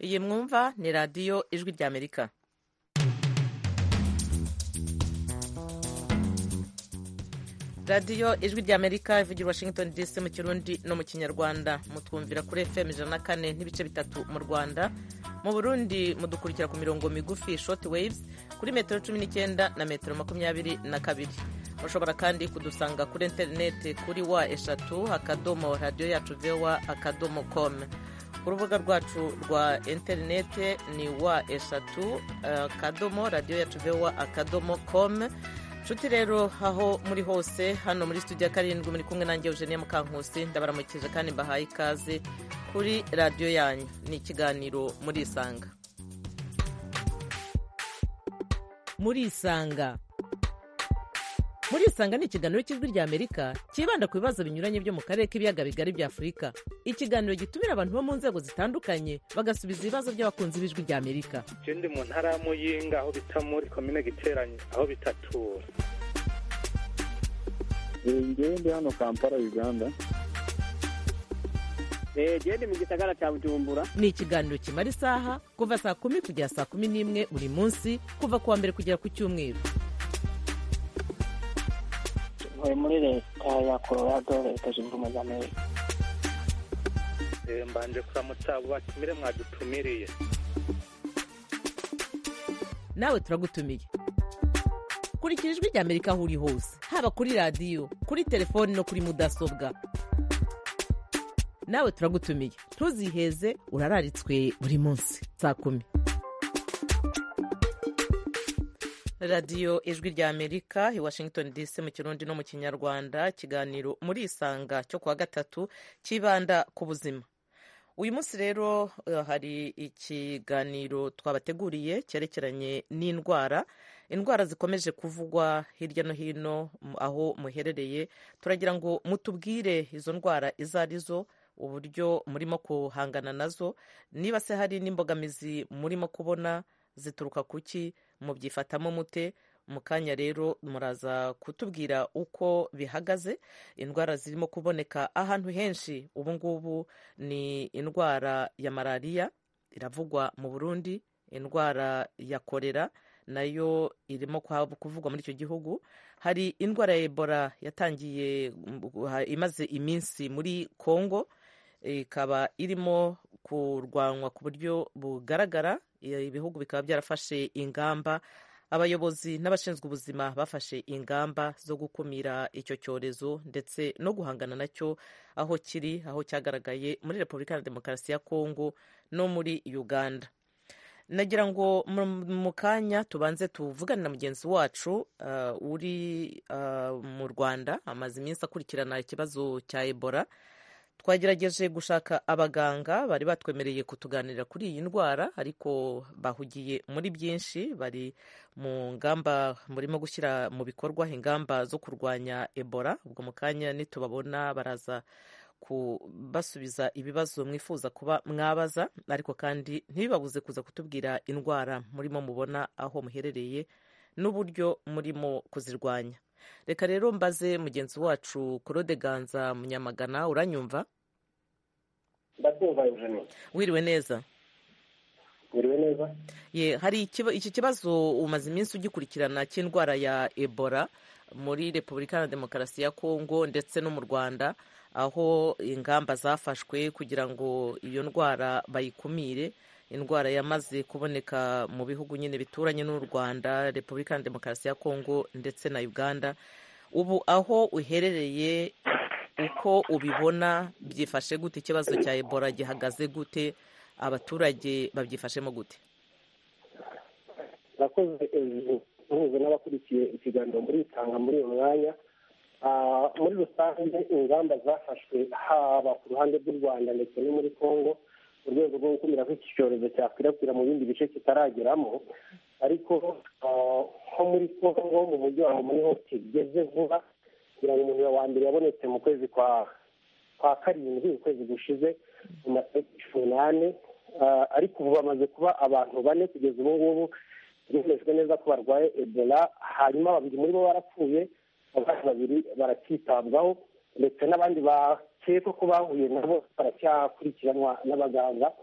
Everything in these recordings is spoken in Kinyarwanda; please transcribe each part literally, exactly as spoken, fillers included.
iyi mwumva ni radiyo ijwi ry'Amerika. radiyo ijwi ry'Amerika ivugira Washington D C mu Kirundi no mu Kinyarwanda. Mutwumvira kuri F M ijana na kane n'ibice bitatu mu Rwanda. Mu Burundi mudukurikira ku mirongo migufi short waves kuri metero cumi n'icyenda na metero makumyabiri na kabiri. Mushobora kandi kudusanga kuri interineti kuri wa eshatu akadomo radiyo yacu vewa akadomo com. Urubuga rwacu rwa interineti ni wa eshatu akadomo radiyo yacu vewa akadomo com. Nshuti rero aho muri hose, hano muri studio ya karindwi muri kumwe nanjye Eugenie Mukankusi, ndabaramukije kandi mbahaye ikaze kuri radiyo yanyu. Ni ikiganiro muri Isanga. Muri Isanga muri Isanga ni ikiganiro cy'ijwi ry'Amerika kibanda ku bibazo binyuranye byo mu karere k'ibiyaga bigari bya Afurika. Ikiganiro gitumira abantu bo mu nzego zitandukanye bagasubiza ibibazo by'abakunzi b'ijwi ry'Amerika. Je ndi mu ntara ya Muyinga aho bita muri komine Giteranye aho bitatura. Ngewe ndi hano Kampala Uganda. Je ndi mu gisagara cya Bujumbura. Ni ikiganiro kimara isaha kuva saa kumi kugera saa kumi n'imwe buri munsi kuva kuwa mbere kugera ku Cyumweru. Muri leta ya Colorado, leta zunze ubumwe za Amerika. Mbanje kuramutsa abo batumire mwadutumiriye. Nawe turagutumiye. Kurikira ijwi ry'Amerika aho uri hose, haba kuri radiyo, kuri telefoni no kuri mudasobwa. Nawe turagutumiye. Ntuziheze, urararitswe buri munsi saa kumi. radiyo ijwi ry'Amerika i Washington D C mu Kirundi no mu Kinyarwanda. Ikiganiro muri Isanga cyo kuwa gatatu kibanda ku buzima. Uyu munsi rero uh, hari ikiganiro twabateguriye cyerekeranye n'indwara indwara zikomeje kuvugwa hirya no hino aho muherereye. Turagira ngo mutubwire izo ndwara izo arizo, uburyo murimo kuhangana nazo, niba se hari n'imbogamizi murimo kubona zituruka kuki, mubyifatamo mute. Mu kanya rero muraza kutubwira uko bihagaze. Indwara zirimo kuboneka ahantu henshi ubu ngubu ni indwara ya malariya iravugwa mu Burundi, indwara ya kolera nayo irimo kuvugwa muri icyo gihugu. Hari indwara ya Ebola yatangiye imaze iminsi muri Kongo, ikaba irimo kurwanwa ku buryo bugaragara. Ibihugu bikaba byarafashe ingamba, abayobozi n'abashinzwe ubuzima bafashe ingamba zo gukumira icyo cyorezo ndetse no guhangana nacyo aho kiri, aho cyagaragaye muri Repubulika ya Demokarasi ya Kongo no muri Uganda. Nagira ngo mu kanya tubanze tuvugane na mugenzi wacu uh, uri uh, mu Rwanda, amaze iminsi akurikirana ikibazo cya Ebola. Twagerageje gushaka abaganga bari batwemereye kutuganirira kuri iyi ndwara, ariko bahugiye muri byinshi, bari mu ngamba murimo gushyira mu bikorwa ingamba zo kurwanya Ebola. Ubwo mu kanya nitubabona baraza kubasubiza ibibazo mwifuza kuba mwabaza, ariko kandi ntibibabuze kuza kutubwira indwara murimo mubona aho muherereye n'uburyo murimo kuzirwanya. Reka rero mbaze mugenzi wacu Claude Ganza Munyamagana. Uranyumva? Ndakumva Eugenie. Wiriwe neza? Wiriwe neza. Ye, hari iki kibazo umaze iminsi ugikurikirana cy'indwara ya Ebola muri Repubulika ya Demokarasi ya Kongo ndetse no mu Rwanda, aho ingamba zafashwe kugira ngo iyo ndwara bayikumire. Indwara yamaze kuboneka mu bihugu nyine bituranye n'u Rwanda, Repubulika ya Demokarasi ya Kongo ndetse na Uganda. Ubu aho uherereye, uko ubibona byifashe gute? Ikibazo cya Ebola gihagaze gute? Abaturage babyifashemo gute? Nakoze uhuze n'abakurikiye ikiganiro muri Isanga muri uyu mwanya. Muri rusange ingamba zafashwe haba ku ruhande rw'u Rwanda ndetse no muri Kongo mu rwego rwo gukumira ko iki cyorezo cyakwirakwira mu bindi bice kitarageramo, ariko nko muri Kongo mu mujyi wa Goma niho kigeze vuba, kugira ngo umuntu wa mbere yabonetse mu kwezi kwa kwa karindwi, ukwezi gushize mu matariki cumi n'ane, ariko ubu bamaze kuba abantu bane kugeza ubu ngubu byemejwe neza ko barwaye Ebola. Hanyuma babiri muri bo barapfuye, abandi babiri baracyitabwaho, ndetse n'abandi bakekwa ko bahuye nabo baracyakurikiranwa n'abaganga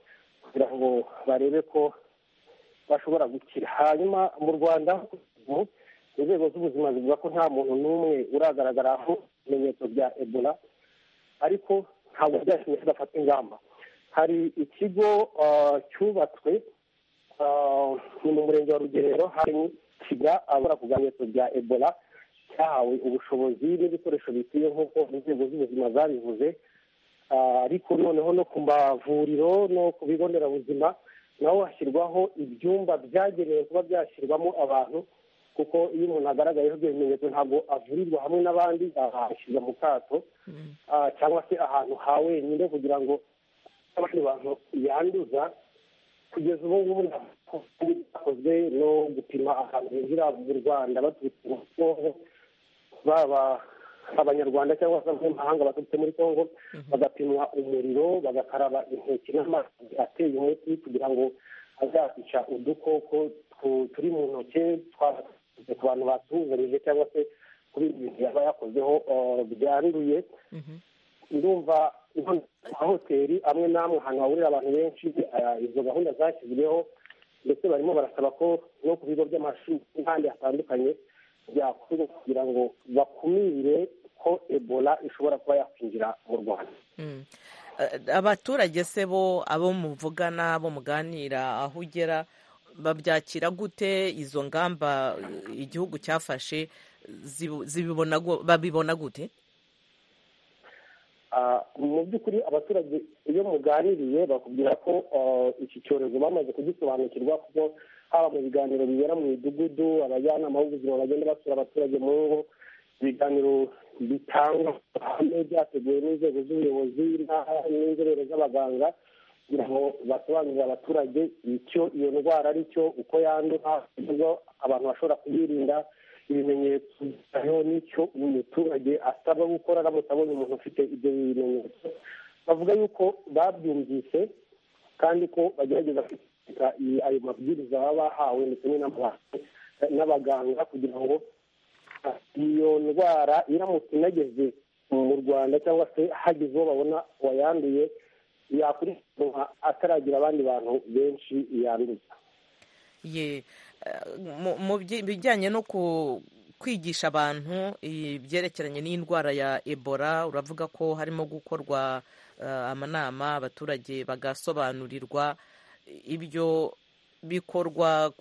kugira ngo barebe ko bashobora gukira. hanyuma mu rwanda inzego z'ubuzima zivuga ko nta muntu n'umwe uragaragaraho ibimenyetso bya ebola, ariko ntabwo byashimye kidafata ingamba. hari ikigo cyubatswe ni mu murenge wa rugerero, hari kiga abura ku bimenyetso bya ebola, cyahawe ubushobozi n'ibikoresho bikwiye nk'uko inzego z'ubuzima zabivuze, ariko noneho no ku mavuriro no ku bigo nderabuzima naho hashyirwaho ibyumba byagenewe kuba byashyirwamo abantu, kuko iyo umuntu agaragayeho ibyo bimenyetso ntabwo avurirwa hamwe n'abandi, ashyirwa mu kato cyangwa se ahantu ha wenyine kugira ngo abandi bantu yanduza. kugeza ubu ngubu byakozwe no gupima ahantu hinjira mu Rwanda baturutse mu Kongo, baba abanyarwanda cyangwa se abanyamahanga baturutse muri Kongo, bagapimwa umuriro, bagakaraba intoki n'amazi ateye umuti kugira ngo azakwica udukoko turi mu ntoki twaturutse ku bantu basuhuzanyije cyangwa se ku bindi bintu yaba yakozeho byanduye. ndumva amahoteli amwe n'amwe ahantu hahurira abantu benshi izo gahunda zashyizweho, ndetse barimo barasaba ko no ku bigo by'amashuri n'ahandi hatandukanye byakorwa kugira ngo bakumire ko ebola ishobora kuba yakwinjira mu Rwanda. abaturage se bo abo muvugana abo muganira aho ugera babyakira gute izo ngamba igihugu cyafashe? zibibona babibona gute? mu by'ukuri abaturage iyo muganiriye bakubwira ko iki cyorezo bamaze kugisobanukirwa, kuko haba mu biganiro bibera mu midugudu, abajyanama b'ubuzima bagenda basura abaturage mu ngo, ibiganiro bitangwa byateguwe n'inzego z'ubuyobozi n'inzobere z'abaganga kugira ngo basobanurire abaturage icyo iyo ndwara ari cyo, uko yandura, uburyo abantu bashobora kuyirinda, ibimenyetso n'icyo umuturage asabwa gukora aramutse abonye umuntu ufite ibyo bimenyetso. bavuga yuko babyumvise kandi ko bagerageza kwita ayo mabwiriza baba bahawe ndetse n'abaganga kugira ngo iyo ndwara iramutse inageze mu Rwanda cyangwa se hagize uwo babona wayanduye yakurikiranwa ataragira abandi bantu benshi yanduza. ye mu bijyanye no kwigisha abantu ibyerekeranye n'indwara ya ebola, uravuga ko harimo gukorwa amanama, abaturage bagasobanurirwa. ibyo bikorwa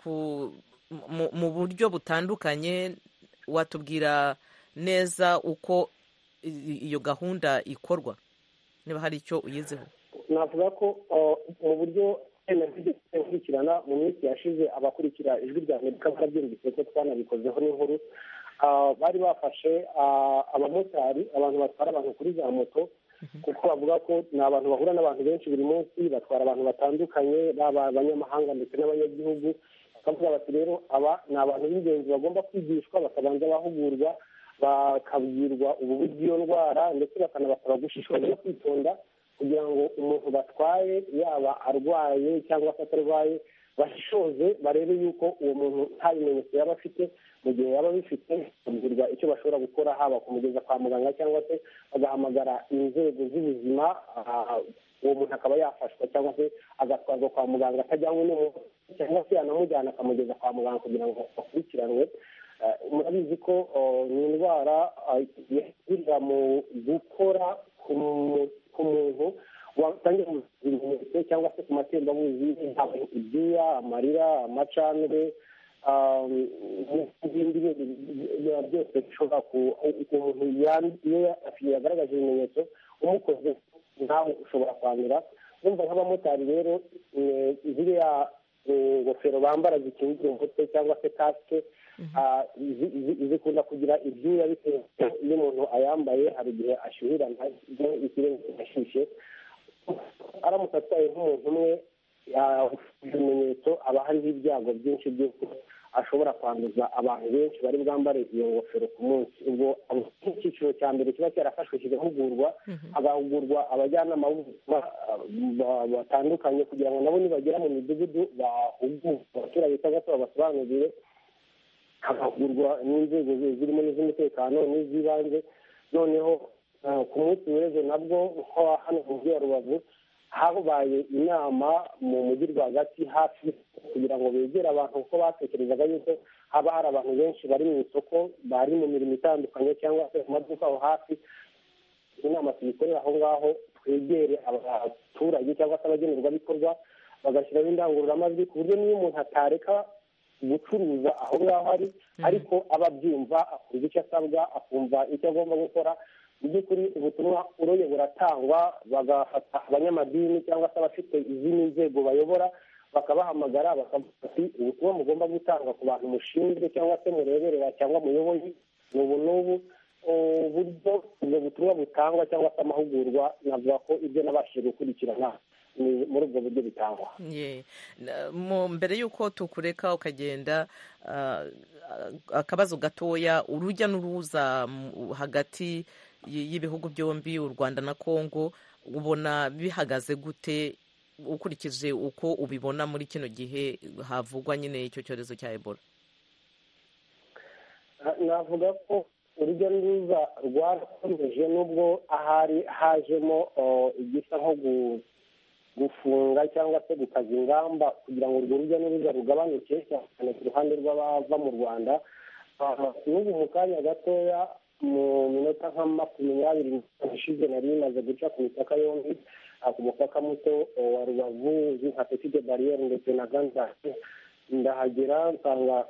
mu buryo butandukanye, watubwira neza uko iyo gahunda ikorwa niba hari icyo uyizeho? navuga ko mu buryo nkurikirana mu minsi yashize abakurikira ijwi rya Amerika barabyumvise ko twanabikozeho n'inkuru, bari bafashe abamotari, abantu batwara abantu kuri za moto, kuko bavuga ko ni abantu bahura n'abantu benshi buri munsi, batwara abantu batandukanye, baba abanyamahanga ndetse n'abanyagihugu. bakavuga bati rero aba ni abantu b'ingenzi bagomba kwigishwa, bakabanza bahugurwa, bakabwirwa ububi bw'iyo ndwara, ndetse bakanabasaba gushishikariza no kwitonda kugira ngo umuntu batwaye yaba arwaye cyangwa se atarwaye bashishoze barebe yuko uwo muntu nta bimenyetso yaba afite. mu gihe yaba bifite babwirwa icyo bashobora gukora, haba kumugeza kwa muganga cyangwa se bagahamagara inzego z'ubuzima, uwo muntu akaba yafashwa cyangwa se agatwarwa kwa muganga atajyanywe n'umuntu, cyangwa se yanamujyana akamugeza kwa muganga kugira ngo akurikiranwe. murabizi ko ni indwara yahurira mu gukora ku muntu watangiye ibimenyetso cyangwa se ku matembabuzi, ibyuya, amarira, amacandwe n'ibindi byose bishobora ku umuntu iyo yagaragaje ibimenyetso umukoze nawe ushobora kwandura. urumva nk'abamotari rero ziriya ingofero bambara zikingira umutwe cyangwa se kasike zikunda kugira ibyuya bitewe iyo umuntu ayambaye, hari igihe ashyuhirana ikirere kigashyushye. aramutse atwaye nk'umuntu umwe ibimenyetso aba hariho ibyago byinshi by'uko ashobora kwanduza abantu benshi bari bwambare iyo ngofero ku munsi. ubwo nk'icyiciro cya mbere kiba cyarafashwe kigahugurwa, hagahugurwa abajyanama b'ubuzima batandukanye kugira ngo nabo nibagera mu midugudu bahugure abaturage cyangwa se babasobanurire, hagahugurwa n'inzego zirimo n'iz'umutekano n'iz'ibanze. noneho ku munsi w'ejo nabwo nko hano mu mujyi wa Rubavu habaye inama mu mujyi rwagati hafi kugira ngo begere abantu kuko batekerezaga yuko haba hari abantu benshi bari mu isoko bari mu mirimo itandukanye cyangwa se mu maduka aho hafi. Inama tuyikorera aho ngaho twegere abaturage cyangwa se abagenerwabikorwa bagashyiraho indangururamajwi ku buryo niyo umuntu atareka gucuruza aho ngaho ari ariko aba abyumva akumva icyo asabwa akumva icyo agomba gukora. Mu by'ukuri ubutumwa uroye buratangwa, bagafata abanyamadini cyangwa se abafite izindi nzego bayobora bakabahamagara bakavuga ati ubutumwa mugomba gutanga ku bantu mushinzwe cyangwa se mureberera cyangwa muyobozi ni ubu n'ubu. Uburyo ubwo butumwa butangwa cyangwa se amahugurwa navuga ko ibyo nabashije gukurikirana ni muri ubwo buryo bitangwa. Mbere y'uko tukureka ukagenda, akabazo gatoya, urujya n'uruza hagati y'ibihugu byombi u Rwanda na Kongo ubona bihagaze gute ukurikije uko ubibona muri kino gihe havugwa nyine icyo cyorezo cya Ebola? Navuga ko urujya n'uruza rwarakomeje nubwo ahari hajemo igisa nko gufunga cyangwa se gukaza ingamba kugira ngo urwo rujya n'uruza rugabanuke cyane ku ruhande rw'abava mu Rwanda. N'ubu mu kanya gatoya mu minota nka makumyabiri ishize nari imaze guca ku mipaka yombi, ku mupaka muto wa Rubavu uzwi nka Petite Barriere ndetse na Ganzase, ndahagera nsanga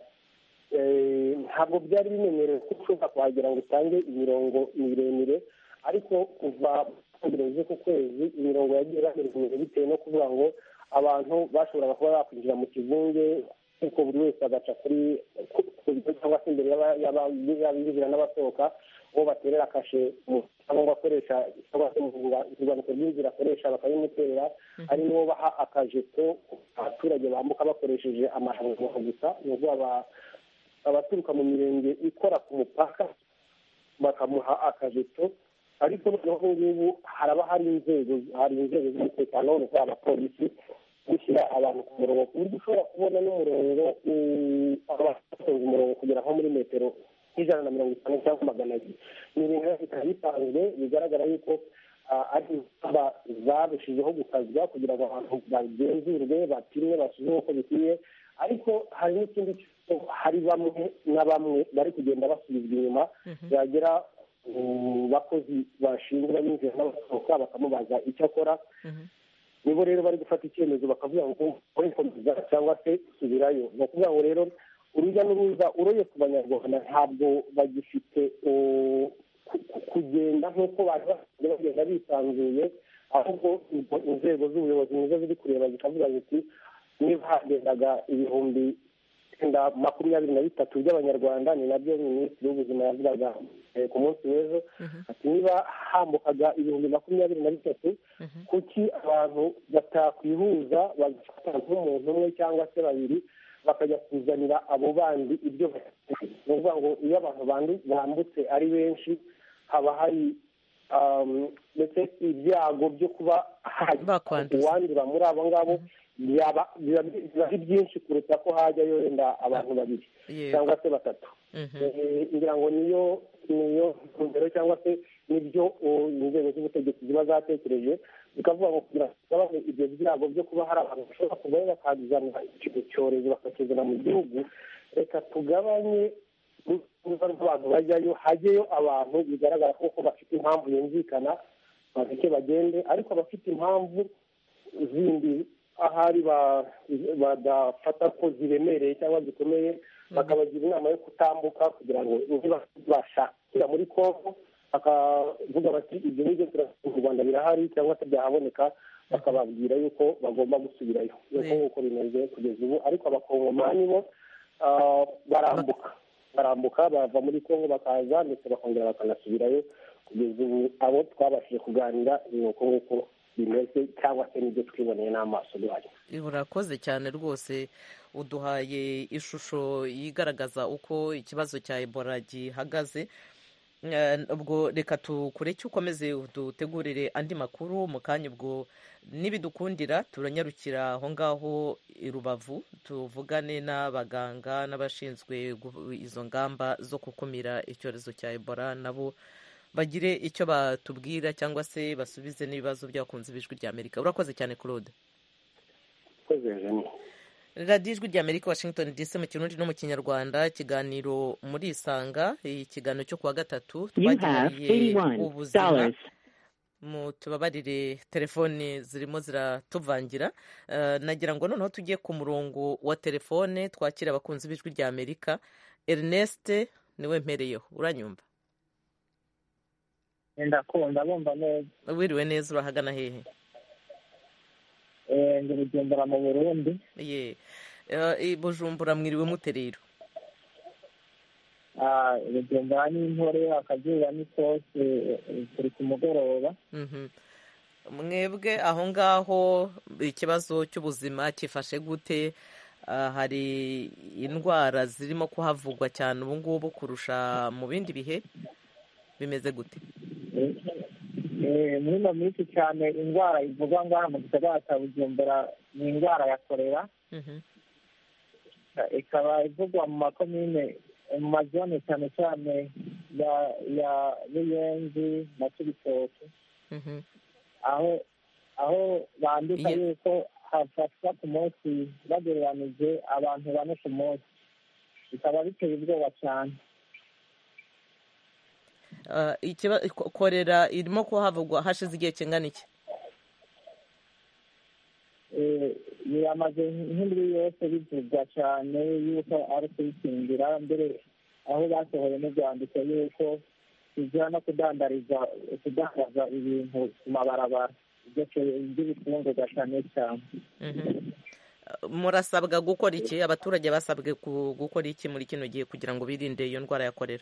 ntabwo byari bimenyerewe ko ushobora kuhagera ngo utange imirongo miremire, ariko kuva mu ku kwezi imirongo yagiye iramiremire bitewe no kuvuga ngo abantu bashoboraga kuba bakwinjira mu kivunge kuko buri wese agaca kuri cyangwa se imbere y'abinjira n'abasohoka uwo baterera kashe cyangwa akoresha cyangwa se mu rwandiko rw'inzira akoresha bakabimuterera, ari n'uwo baha akajeto abaturage bambuka bakoresheje amarangamuntu gusa. ni ukuvuga abaturuka mu mirenge ikora ku mupaka bakamuha akajeto, ariko noneho ngubu haraba hari inzego hari inzego z'umutekano n'uko abapolisi gushyira abantu ku murongo ku buryo ushobora kubona n'umurongo abatonze umurongo kugera nko muri metero nk'ijana na mirongo itanu cyangwa magana abiri. ni ibintu bitari bisanzwe bigaragara yuko ari ingamba zarushijeho gukazwa kugira ngo abantu bagenzurwe bapimwe basuzumwe uko bikwiye, ariko hari n'ikindi hari bamwe na bamwe bari kugenda basubizwa inyuma byagera bakozi bashinzwe binjira n'abasohoka bakamubaza icyo akora, nibo rero bari gufata icyemezo bakavuga ngo komeza cyangwa se subirayo. ni ukuvuga ngo rero urujya n'uruza uroye ku banyarwanda ntabwo bagifite kugenda nk'uko bari bagenda bisanzuye, ahubwo inzego z'ubuyobozi nizo ziri kureba zikavuga ziti niba hagendaga ibihumbi icyenda makumyabiri na bitatu by'abanyarwanda, ni nabyo minisitiri w'ubuzima yavugaga ku munsi w'ejo, ati niba hambukaga ibihumbi makumyabiri na bitatu kuki abantu batakwihuza bagafata nk'umuntu umwe cyangwa se babiri bakajya kuzanira abo bandi ibyo bafite. ni ukuvuga ngo iyo abantu bambutse ari benshi haba hari ndetse ibyago byo kuba uwandura muri abo ngabo biba ari byinshi kuruta ko hajyayo wenda abantu babiri cyangwa se batatu. ngira ngo niyo niyo ntumbero cyangwa se nibyo inzego z'ubutegetsi ziba zatekereje zikavuga ngo kugira ngo tugabanye ibyo byago byo kuba hari abantu bashobora kuvayo bakazanira icyo cyorezo bakakizana mu gihugu, reka tugabanye uruza rw'abantu bajyayo, hajyeyo abantu bigaragara ko bafite impamvu yumvikana bareke bagende, ariko abafite impamvu zindi ahari badafata ko ziremereye cyangwa zikomeye bakabagira inama yo kutambuka kugira ngo bashakira muri Kongo bakavuga bati ibyo ngibyo turasanga mu Rwanda birahari cyangwa se byahaboneka, bakababwira yuko bagomba gusubirayo. nuko nk'uko bimeze kugeza ubu, ariko abakongomani bo barambuka barambuka bava muri Kongo bakaza ndetse bakongera bakanasubirayo. kugeza ubu abo twabashije kuganira ni uko nguko bimeze cyangwa se n'ibyo twiboneye n'amaso duhari. Urakoze cyane rwose, uduhaye ishusho yigaragaza uko ikibazo cya Ebola gihagaze. ubwo reka tukureke ukomeze dutegurire andi makuru mu kanya, ubwo nibidukundira turanyarukira aho ngaho i Rubavu tuvugane n'abaganga n'abashinzwe izo ngamba zo gukumira icyorezo cya Ebola, nabo bagire icyo batubwira cyangwa se basubize n'ibibazo by'abakunzi b'ijwi ry'Amerika. Urakoze cyane Claude. radiyo ijwi ry'Amerika Washington D C mu kirundi no mu kinyarwanda, ikiganiro muri isanga, ikiganiro cyo kuwa gatatu twagiriye ubuzima. Mutubabarire telefone zirimo ziratuvangira. Uh, nagira ngo noneho tujye ku murongo wa telefone twakira abakunzi b'ijwi ry'Amerika. Ernest niwe mpereyeho, uranyumva? Ndakunda bumva neza. Wiriwe neza, urahagana hehe? Eh, ndi Bujumbura mu Burundi. Ye. Eh, Bujumbura mwiriwe mute rero? Ah, Bujumbura ni intore, akazuba ni kose, turi ku mugoroba. Mhm. Mwebwe aho ngaho ikibazo cy'ubuzima kifashe gute? Uh, hari indwara zirimo kuhavugwa cyane ubu ngubu kurusha mu bindi bihe, bimeze gute? Eh, muri no minsi cyane indwara ivugwa ngaha mu gisagara cya Bujumbura ni indwara ya kolera. Mhm. Ikaba ivugwa mu makomine, mu mazone cyane cyane ya ya Buyenzi na Cibitoke. Mhm. Aho aho bandika Ye- yuko hafatwa ku munsi bagereranije abantu bane ku munsi, bikaba biteye ubwoba cyane. Uh, ikiba ko- korera irimo kuhavugwa hashize igihe kingana iki? Eh, biramaze nk'indwi yose bivugwa cyane yuko ari kuyikingira, mbere aho basohoye n'ibyandiko yuko tujya no kudandariza kudandaza ibintu ku mabarabara by'ibifungurwa cyane cyane. Mhm. Uh, murasabwa gukora iki? Abaturage basabwe ku- gukora iki muri kino gihe kugira ngo birinde iyo ndwara ya korera?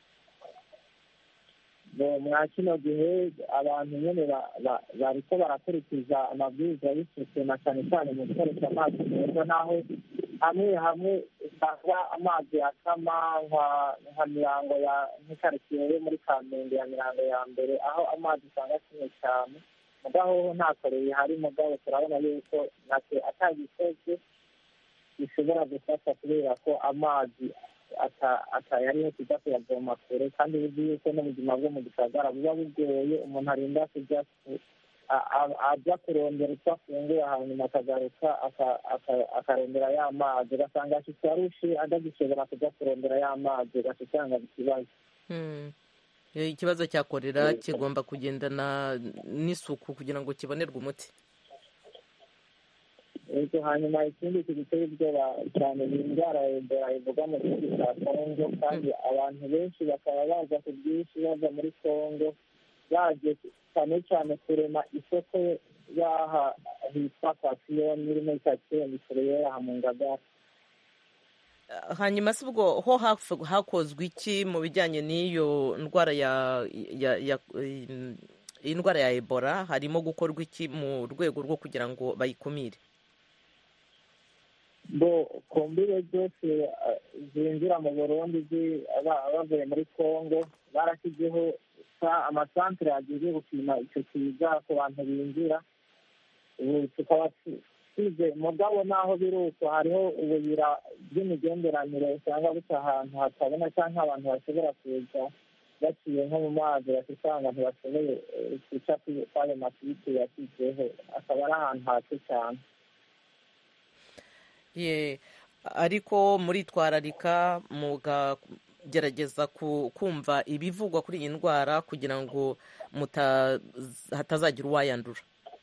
Bo mwa kino gihe abantu nyine ba- ba- bariko barakurikiza amabwiriza y'isuku na cyane cyane mu gukoresha amazi meza, naho hamwe hamwe usanga amazi akama nka nka mirango ya nk'ikaritsiye yo muri Kamenge ya mirango ya mbere, aho amazi usanga akenye cyane. Mugaho nta korera ihari, mugabo turabona yuko natwe atagikozwe bishobora gufasha kubera ko amazi atayariho tujya kuyavoma kure, kandi uzi yuko n'ubuzima bwo mu gisagara buba bugoye, umuntu arinda kujya ajya kurondera icyo afungura hanyuma akagaruka akarondera ya mazi, ugasanga ashitse arushe adagishobora kujya kurondera ya mazi, ugasanga ikibazo. Ikibazo cya korera kigomba kugendana n'isuku kugira ngo kibonerwe umuti. Ego, hanyuma ikindi kiduteye ubwoba cyane ni indwara ya Ebola ivuga mu gihugu cya Kongo, kandi abantu benshi bakaba baza ku bwinshi bava muri Kongo, baje cyane cyane kurema isoko y'aha hitwa kwa Siyoni iri muri karitsiye Mikorere aha mu Ngagara. Hanyuma si ubwo ho hakozwe iki mu bijyanye n'iyo ndwara ya ya indwara ya Ebola? Harimo gukorwa iki mu rwego rwo kugira ngo bayikumire? Bo kombire zose zinjira mu Burundi bavuye muri Kongo barashyizeho amasantere agiye gupima icyo kiza ku bantu binjira. Ubu tukaba tuze mugabo naho biruko hariho ubuyira bw'imigenderanire usanga buca ahantu hatabona cyangwa abantu bashobora kuza baciye nko mu mazi, basanga ntibashoboye guca kwayo masitu yashyizeho, akaba ari ahantu hake cyane. Ye, ariko muritwararika mugerageza kumva ibivugwa kuri iyi ndwara kugira ngo hatazagira uwayandura.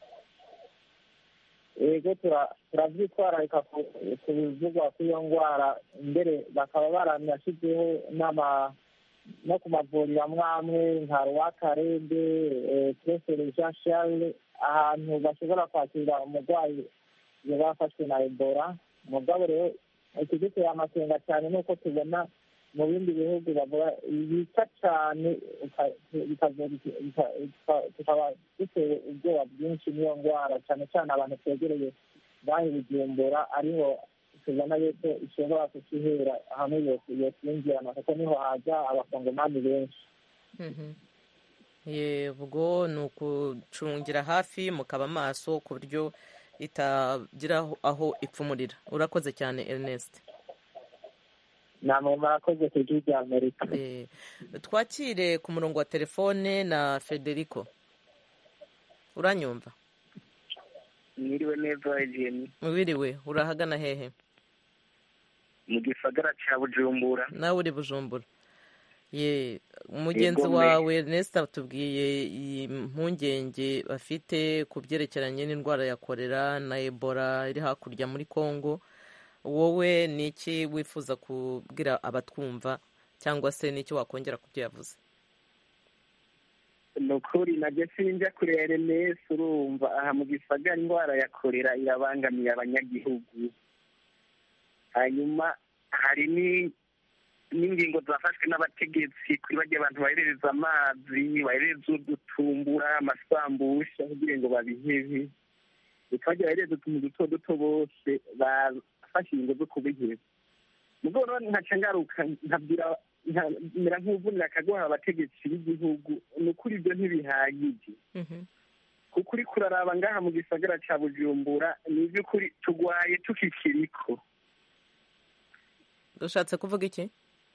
Ego, turabyitwararika ku bivugwa kuri iyo ndwara, mbere bakaba baranashyizeho no ku mavuriro amwe amwe nka Rwakarede, Tresere Jean Charles, ahantu bashobora kwakira umurwayi iyo bafashwe na Ebola. Mugabo rero ikiduteye amakenga cyane nuko tubona mu bindi bihugu bavuga bica cyane, tukaba duteye ubwoba bwinshi n'iyo ndwara, cyane cyane abantu twegereye bahi Bujumbura ariho tubona yuko ishobora kukihera hamwe yo kwinjirana, kuko niho haza abakongomani benshi. Yebwo ni ukucungira hafi mukaba amaso ku buryo itagira aho ipfumurira. Urakoze cyane Ernest. namwe murakoze ku ijwi rya amerika. Twakire ku murongo wa telefone na Federico. Uranyumva? Mwiriwe neza Eugenie. Mwiriwe, urahagana hehe? Mu gisagara cya Bujumbura. Nawe uri Bujumbura. Ye, umugenzi wawe Ernest atubwiye impungenge bafite ku byerekeranye n'indwara ya kolera na Ebola iri hakurya muri Congo. Wowe ni iki wifuza kubwira abatwumva cyangwa se ni iki wakongera ku byo yavuze? Ni ukuri najye sinjya kurera neza, urumva aha mu gisagara indwara ya kolera irabangamiye abanyagihugu. Hanyuma hari n'ingingo zafashwe n'abategetsi kuri bajya abantu bahereza amazi, bahereza udutumbura, amasambusha kugira ngo babihebe. Bikajya bahereza utuntu duto duto bose bafashe ingingo zo kubiheba. Mugabo rero nkaca ngaruka nkabwira mera nk'uvunira akagoha abategetsi b'igihugu, ni ukuri ibyo ntibihagije. Kuko uri kuraraba ngaha mu gisagara cya Bujumbura ni iby'ukuri tugwaye tukikiriko. Ushatse kuvuga iki?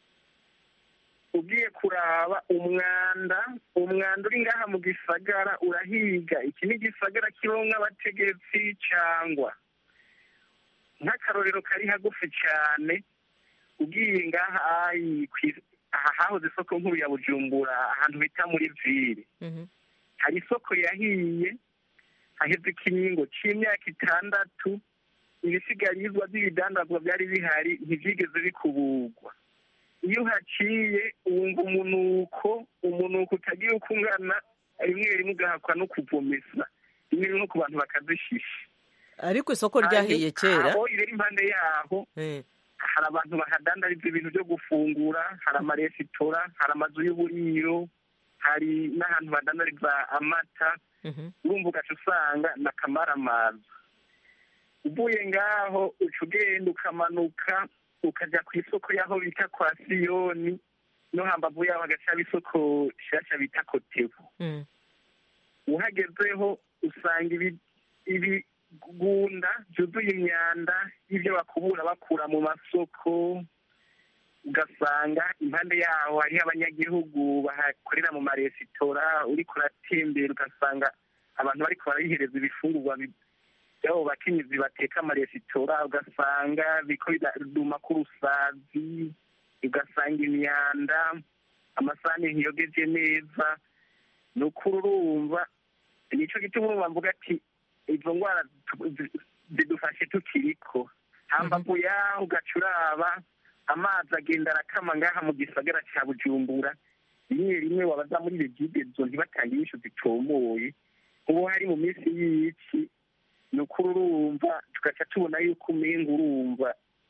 Ugiye kuraba umwanda umwanda uri ngaha mu gisagara urahiga. Iki ni igisagara kibamo nk'abategetsi cyangwa nk'akarorero kari hagufi cyane. Ugiye ngaha aha hahoze isoko nkuru ya Bujumbura ahantu bita muri Ville, hari isoko yahiye haheze ikiringo cy'imyaka itandatu, ibisigarizwa by'ibidandazwa byari bihari ntibyigeze bikuburwa. Iyo uhaciye wumva umunuko umunuko utagiye uko ungana, rimwe rimwe ugahakwa no kuvomesa, rimwe rimwe ku bantu bakazishisha. Ariko isoko ryahiye kera, aho ibera impande yaho hari abantu bahadandariza ibintu byo gufungura, hari amaresitora, hari amazu y'uburiro, hari n'ahantu badandariza amata. Urumva ugaca usanga na kamaramaza. Uvuye ngaho uca ugenda ukamanuka ukajya ku isoko y'aho bita kwa Siyoni, no hambavu yaho hagacaba isoko nshyashya bita Kotebu. Uhagezeho usanga ibi gunda byuzuye imyanda y'ibyo bakubura bakura mu masoko. Ugasanga impande yaho hariho abanyagihugu bahakorera mu maresitora, uri kuratembera ugasanga abantu bari barayihereza ibifungurwa by'abo bakenyezi bateka amaresitora, ugasanga biko biduma k'urusazi, ugasanga imyanda, amasahani ntiyogeje neza. Ni ukuri urumva, nicyo gituma bamvuga ati izo ndwara zidufashe tukiriko. Hambavu yaho ugaca uraba amazi agenda arakama ngaha mu gisagara cya Bujumbura, rimwe rimwe wabaza muri regidezo ntibatange inyishu zitomoye. Ubu hari mu minsi y'iki, ni ukuri urumva tugaca tubona yuko umenga urumva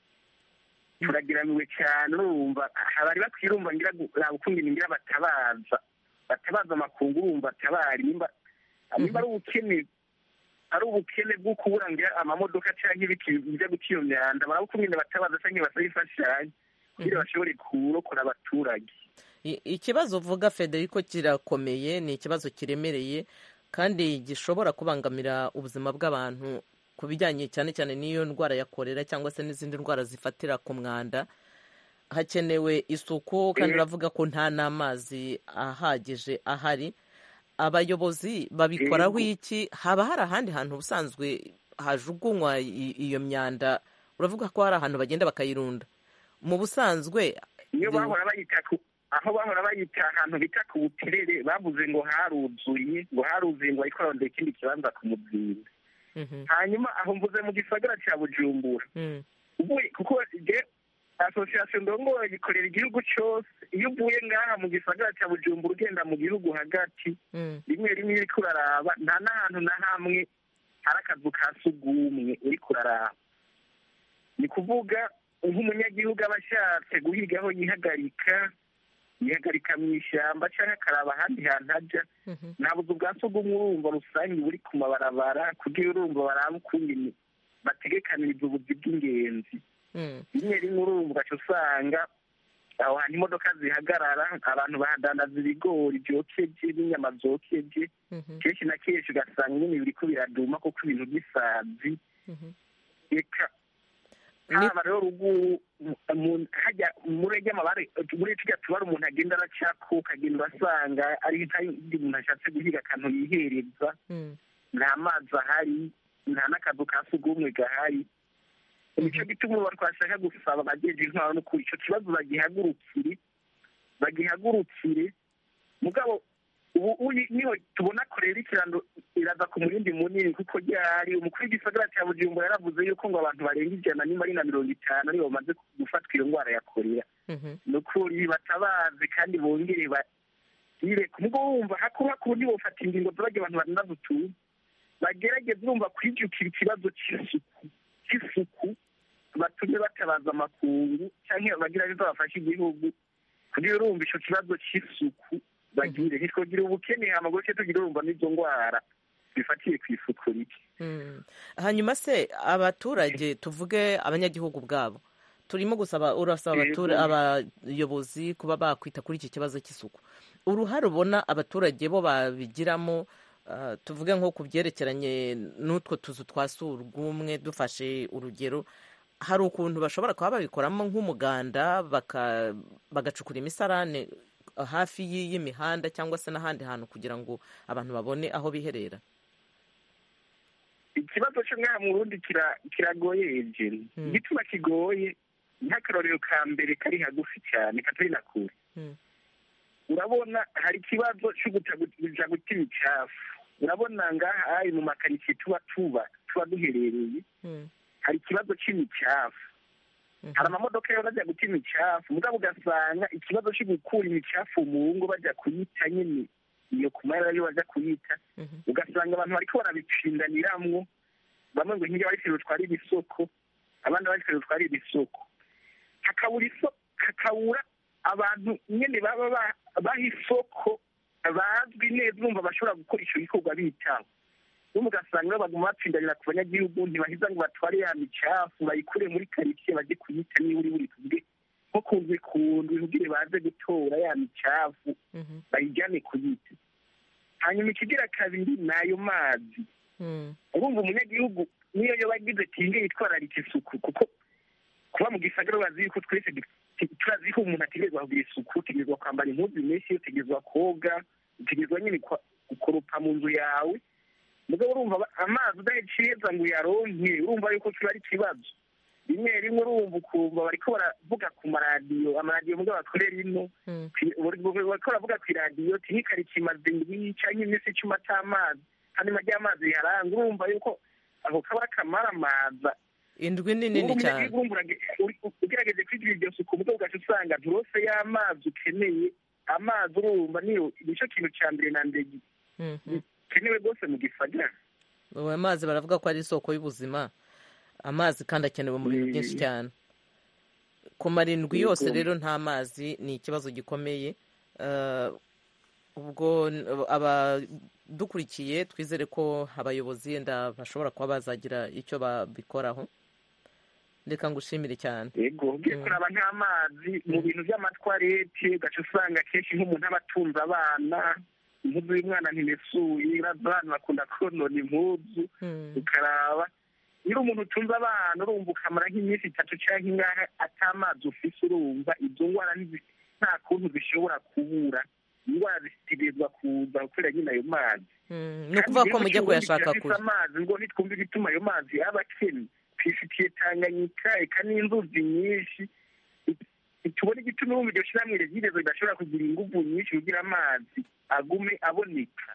turagiramiwe cyane. Urumva abari bakwiye urumva ngira ukungene ngira batabaza batabaza amakungu, urumva atabari nimba nimba ari ubukene ari ubukene bwo kubura ngira amamodoka cyangwa ibiki bijya guca iyo myanda, barakungene batabaza cyangwa basaba ifashanyo kugira bashobore kurokora abaturage. Ikibazo uvuga Federico kirakomeye, ni ikibazo kiremereye kandi gishobora kubangamira ubuzima bw'abantu ku bijyanye cyane cyane n'iyo ndwara ya kolera cyangwa se n'izindi ndwara zifatira ku mwanda. Hakenewe isuku kandi uravuga ko nta n'amazi ahagije ahari. Abayobozi babikoraho iki? Haba hari ahandi hantu ubusanzwe hajugunywa iyo myanda? Uravuga ko hari ahantu bagenda bakayirunda. Mu busanzwe iyo bahora bayita aho bahora bayita ahantu bita ku buterere, bavuze ngo haruzuye ngo haruzuye ngo ariko arondera ikindi kibanza ku muzinda. Hanyuma aho mvuze mu gisagara cya Bujumbura, ubuye kuko association ndongo ikorera igihugu cyose. Iyo uvuye ngaha mu gisagara cya Bujumbura ugenda mu gihugu hagati, rimwe rimwe uri kuraraba nta n'ahantu na hamwe hari akazu ka sugumwe uri kuraraba. Ni kuvuga nk'umunyagihugu aba ashatse guhiga aho yihagarika yihagarika mu ishyamba cyangwa akaraba ahandi hantu ajya, nta buzu bwa sugumwe urumva rusange buri ku mabarabara kugira urumva baraba ukungene bategekaniriza ubuzi bw'ingenzi. Rimwe rimwe urumva ugaca usanga aho hantu imodoka zihagarara, abantu bahadandaza ibigori byokeje n'inyama zokeje, kenshi na kenshi ugasanga nyine biriko biraduma kuko ibintu by'isazi. Reka haba rero ruguru hajya muri ry'amabare muri tujya tubara umuntu agenda aracako ukagenda urasanga ari nk'indi umuntu ashatse guhiga akantu yihereza nta mazi ahari nta n'akazu ka sugumwe gahari nicyo gituma ubu twashaka gusaba abajeje intwaro no kuri icyo kibazo bagihagurukire bagihagurukire mugabo ubu niho tubona ko rero ikirando iraza ku murindi munini kuko ryari umukuru w'igisagara cya Bujumbura yaravuze yuko ngo abantu barenga ijana nimba ari na mirongo itanu aribo bamaze gufatwa iyo ndwara ya korera ni ukuri batabazi kandi bongere bagire kumubwo wumva hakuba ku buryo bufata ingingo z'abajya abantu batandatu utuye bagerageza urumva kwijukira ikibazo cy'isuku cy'isuku batume batabaza amakungu cyangwa bagerageza bafashe igihugu kugira urumva icyo kibazo cy'isuku bagire ntitwogire ubukene amagoce tugira urumva n'izo ndwara bifatiye ku isuku rike hanyuma se abaturage tuvuge abanyagihugu bwabo turimo gusaba urasaba abayobozi kuba bakwita kuri iki kibazo cy'isuku uruhare ubona abaturage bo babigiramo tuvuge nko ku byerekeranye n'utwo tuzu twa surwumwe dufashe urugero hari ukuntu bashobora kuba babikoramo nk'umuganda bagacukura imisarane hafi y'imihanda cyangwa se n'ahandi hantu kugira ngo abantu babone aho biherera ikibazo cyo mwaha mu Burundi kiragoye ejeni igituma kigoye nk'akarorero ka mbere kari hagufi cyane katari na kure urabona hari ikibazo cyo guca guta imicafu urabona ngaha mu makaritsiye tuba tuba tuba duherereye hari ikibazo cy'imicafu hari amamodoka yo bajya guta imicafu mugabo ugasanga ikibazo cyo gukura imicafu mu ngo bajya kuyita nyine iyo ku mayira yo bajya kuyita ugasanga abantu bariko barabicindaniramwo bamwe ngo nk'iyo bariko batwara ibisoko abandi bariko batwara ibisoko hakabura isoko hakabura abantu nyine baba baha isoko bazwi neza urumva bashobora gukora icyo gikorwa bitaho n'ubu ugasanga baguma batsindanira ku banyagihugu ntibahiza ngo batware ya micafu bayikure muri karitsiye bajye kuyita niba uri buri tuvuge nko kunzwe kundu ntugire baze gutora ya micafu bayijyane kuyita hanyuma ikigira kabiri ni ayo mazi urumva umunyagihugu niyo yo bagize tinge yitwararika isuku kuko kuba mu gisagara bazi yuko twese turazi ko umuntu ategerezwa kugira isuku utegerezwa kwambara impuzu menshi utegerezwa koga utegerezwa nyine gukoropa mu nzu yawe mugabo urumva amazi udaheceza ngo uyaronke urumva yuko kiba ari ikibazo rimwe rimwe urumva ukumva bariko baravuga ku maradiyo amaradiyo mugabo bakorera ino bariko baravuga ku iradiyo tihikariki imaze indwi canke iminsi icumi atamazi hanyuma ry'amazi riharanga urumva yuko ako kaba akamaramaza indwi ni nini cyane ugerageze kwigira iryo suku mugabo ugaca usanga nturose y'amazi ukeneye amazi urumva niyo nicyo kintu cya mbere na mbere kenewe rwose mu gisagara ubu amazi baravuga ko ari isoko y'ubuzima amazi kandi akenewe mu bintu byinshi cyane ku marindwi yose rero nta mazi ni ikibazo gikomeye ubwo abadukurikiye twizere ko abayobozi yenda bashobora kuba bazagira icyo babikoraho reka ngushimire cyane yego ugiye kuraba nk'amazi mu bintu by'amatwarete ugaca usanga kenshi nk'umuntu aba atunze abana impuzu y'umwana ntimesuye abana bakunda konona impuzu ukaraba iyo umuntu utunze abana urumva ukamara nk'iminsi itatu cyangwa ingahe atamazi ufise urumva izo ndwara nta kuntu zishobora kubura indwara zitegerezwa kuza gukorera nyine ayo mazi ni ukuvuga ko mujya kuyashaka kure amazi ngo nitwumve ibituma ayo mazi aba akennye twifitiye Tanganyika eka n'inzuzi nyinshi tubona igituma urumva iryo shyirahamwe regidezo ridashobora kugira ingufu nyinshi kugira amazi agume aboneka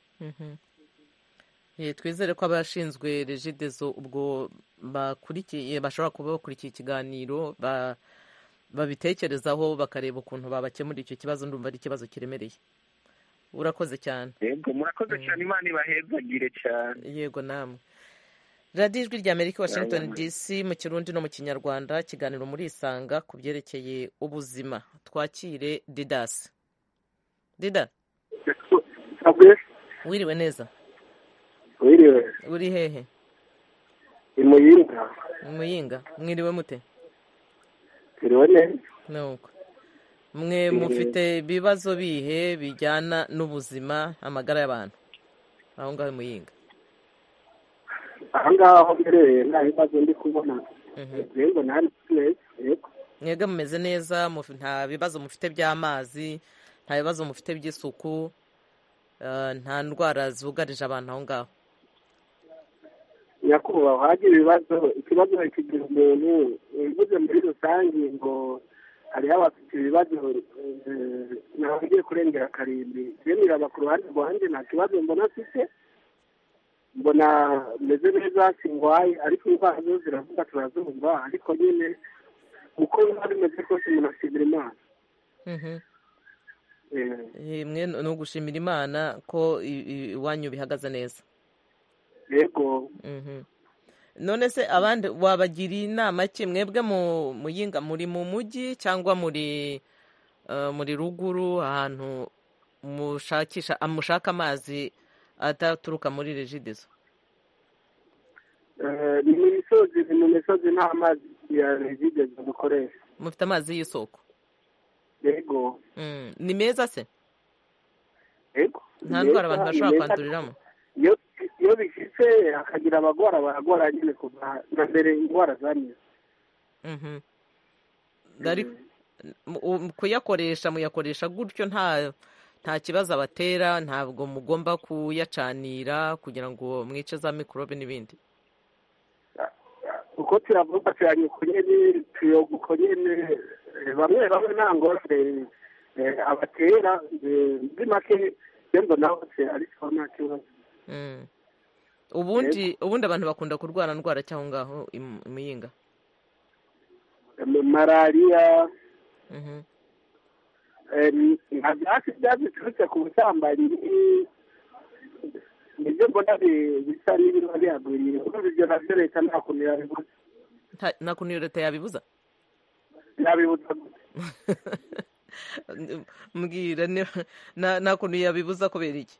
twizere ko abashinzwe regidezo ubwo bakurikiye bashobora kuba bakurikiye ikiganiro babitekerezaho bakareba ukuntu babakemura icyo kibazo ndumva ari ikibazo kiremereye urakoze cyane yego murakoze cyane imana ibahezagire cyane yego namwe radiyo ijwi rya amerika washington dc mu kirundi no mu kinyarwanda ikiganiro muri isanga ku byerekeye ubuzima twakire didasi dida wiriwe neza wiriwe uri hehe imuyinga imuyinga mwiriwe mute twiriwe neza nuko mwe mufite ibibazo bihe bijyana n'ubuzima amagara y'abantu aho ngaho imuyinga aha ngaha aho mbereye nta bibazo ndi kubona rero nta neza yego mwebwe mumeze neza nta bibazo mufite by'amazi nta bibazo mufite by'isuku nta ndwara zugarije abantu aho ngaho nyakubahwa hagira ibibazo ikibazo kigira umuntu bivuze muri rusange ngo hariho abafite ibibazo ntabwo ugiye kurengera karindwi rero iraba ku ruhande rwanjye nta kibazo mbona afite mbona meze neza singwaye ariko indwara zo ziravuga turazumva ariko nyine uko biba bimeze kose umuntu ashimira imana mwe ni ugushimira imana ko iwanyu bihagaze neza yego none se abandi wabagira inama ki mwebwe muyinga muri mu mujyi cyangwa muri muri ruguru ahantu mushakisha mushaka amazi adaturuka muri regidezo ni mu misozi ni mu misozi nta mazi ya regidezo dukoresha mufite amazi y'isoko yego ni meza se yego nta ndwara abantu bashobora kwanduriramo iyo bishyitse hakagira abagora baragora nyine kuva na mbere indwara zaniye kuyakoresha muyakoresha gutyo nta nta kibazo abatera ntabwo mugomba kuyacanira kugira ngo mwice za mikorobe n'ibindi uko turavuga cyane uko nyine tuyoga uko nyine bamwe bamwe nta ngorane abatera muri make yembo nawe se ariko nta kibazo ubundi ubundi abantu bakunda kurwara ndwara cyangwa ngaho imuyinga malariya nka byatsi byaziturutse ku busambanyi nibyo mbona bisa n'ibiba bihagwiriye kuko ibyo nabyo leta nta kuntu yabibuza nta kuntu leta yabibuza yabibuza mbwira nta kuntu yabibuza kubera iki